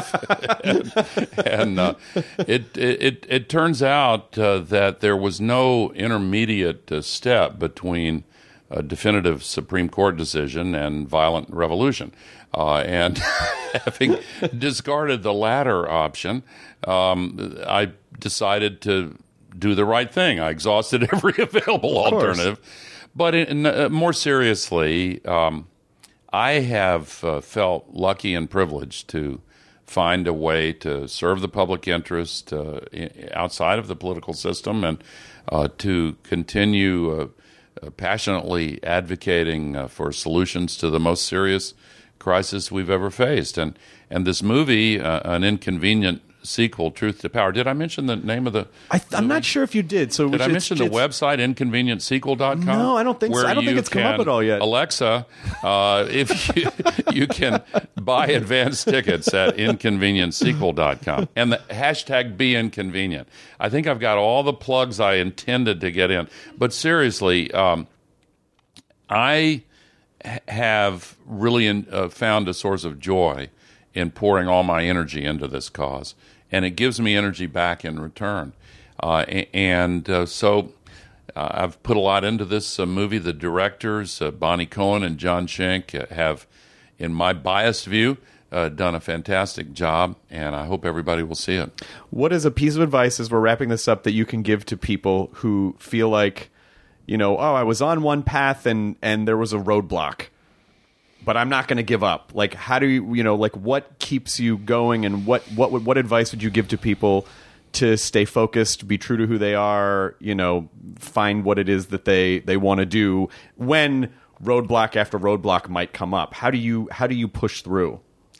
and uh, it, it it turns out uh, that there was no intermediate uh, step between a definitive Supreme Court decision and violent revolution. Uh, and having discarded the latter option, um, I decided to do the right thing. I exhausted every available alternative. But in, uh, more seriously, um, I have uh, felt lucky and privileged to find a way to serve the public interest uh, outside of the political system and uh, to continue uh, uh, passionately advocating uh, for solutions to the most serious crisis we've ever faced. And and this movie, uh, an inconvenient sequel, Truth to Power. Did I mention the name of the I th- I'm movie? not sure if you did. So Did I it's- mention the it's- website, inconvenient sequel dot com? No, I don't think so. Where I don't think you it's come up can- at all yet. Alexa, uh, if you, you can buy advance tickets at inconvenient sequel dot com and the hashtag be inconvenient. I think I've got all the plugs I intended to get in. But seriously, um, I ha- have really in, uh, found a source of joy in pouring all my energy into this cause. And it gives me energy back in return. Uh, a- and uh, so uh, I've put a lot into this uh, movie. The directors, uh, Bonnie Cohen and John Schenck, uh, have, in my biased view, uh, done a fantastic job, and I hope everybody will see it. What is a piece of advice as we're wrapping this up that you can give to people who feel like, you know, oh, I was on one path and, and there was a roadblock? but I'm not going to give up. Like, how do you, you know, like what keeps you going, and what, what, what, what advice would you give to people to stay focused, be true to who they are, you know, find what it is that they, they want to do when roadblock after roadblock might come up? How do you, how do you push through?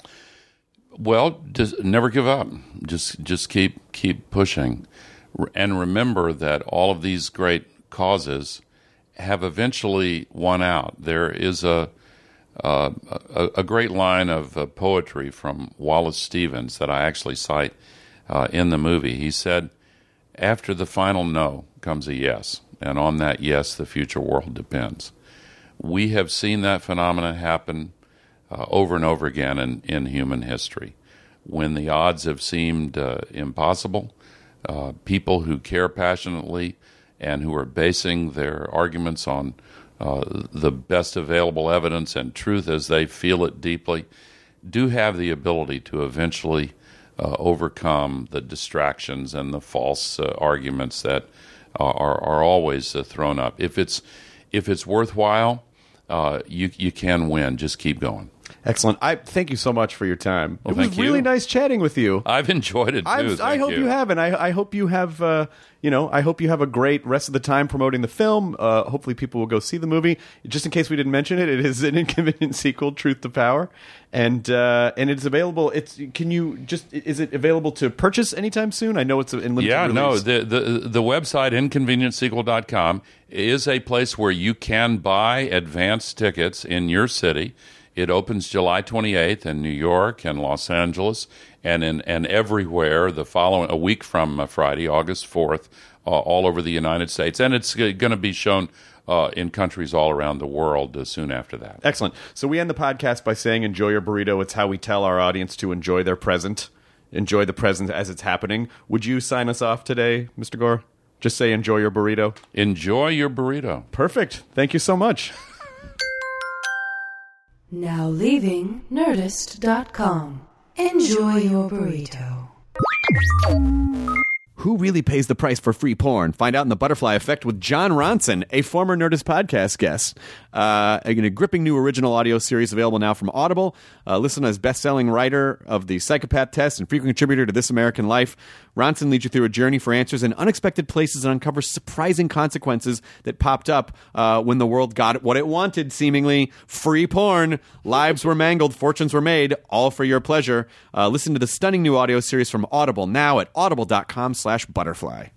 Well, just never give up. Just just keep keep pushing, and remember that all of these great causes have eventually won out. There is a uh, a, a great line of uh, poetry from Wallace Stevens that I actually cite uh, in the movie. He said, "After the final no comes a yes, and on that yes, the future world depends." We have seen that phenomenon happen Uh, over and over again in, in human history. When the odds have seemed uh, impossible, uh, people who care passionately and who are basing their arguments on uh, the best available evidence and truth as they feel it deeply do have the ability to eventually uh, overcome the distractions and the false uh, arguments that are, are always uh, thrown up. If it's, if it's worthwhile, uh, you, you can win. Just keep going. Excellent. I thank you so much for your time. Well, it was thank you. really nice chatting with you. I've enjoyed it too. I'm, I Thank hope you. you have, and I, I hope you have. Uh, you know, I hope you have a great rest of the time promoting the film. Uh, hopefully, people will go see the movie. Just in case we didn't mention it, it is an Inconvenient sequel, Truth to Power, and uh, and it's available. It's can you just is it available to purchase anytime soon? I know it's in limited Yeah, release. no. The, the the website inconvenient sequel dot com is a place where you can buy advance tickets in your city. It opens July twenty-eighth in New York and Los Angeles, and in and everywhere the following a week from uh, Friday, August fourth, uh, all over the United States, and it's uh, going to be shown uh, in countries all around the world uh, soon after that. Excellent. So we end the podcast by saying, "Enjoy your burrito." It's how we tell our audience to enjoy their present, enjoy the present as it's happening. Would you sign us off today, Mister Gore? Just say, "Enjoy your burrito." Enjoy your burrito. Perfect. Thank you so much. Now leaving Nerdist dot com. Enjoy your burrito. Who really pays the price for free porn? Find out in The Butterfly Effect with John Ronson, a former Nerdist podcast guest. Uh, a, a gripping new original audio series available now from Audible. Uh, listen as best-selling writer of The Psychopath Test and frequent contributor to This American Life. Ronson leads you through a journey for answers in unexpected places and uncovers surprising consequences that popped up uh, when the world got what it wanted, seemingly. Free porn. Lives were mangled. Fortunes were made. All for your pleasure. Uh, listen to the stunning new audio series from Audible now at audible dot com slash butterfly.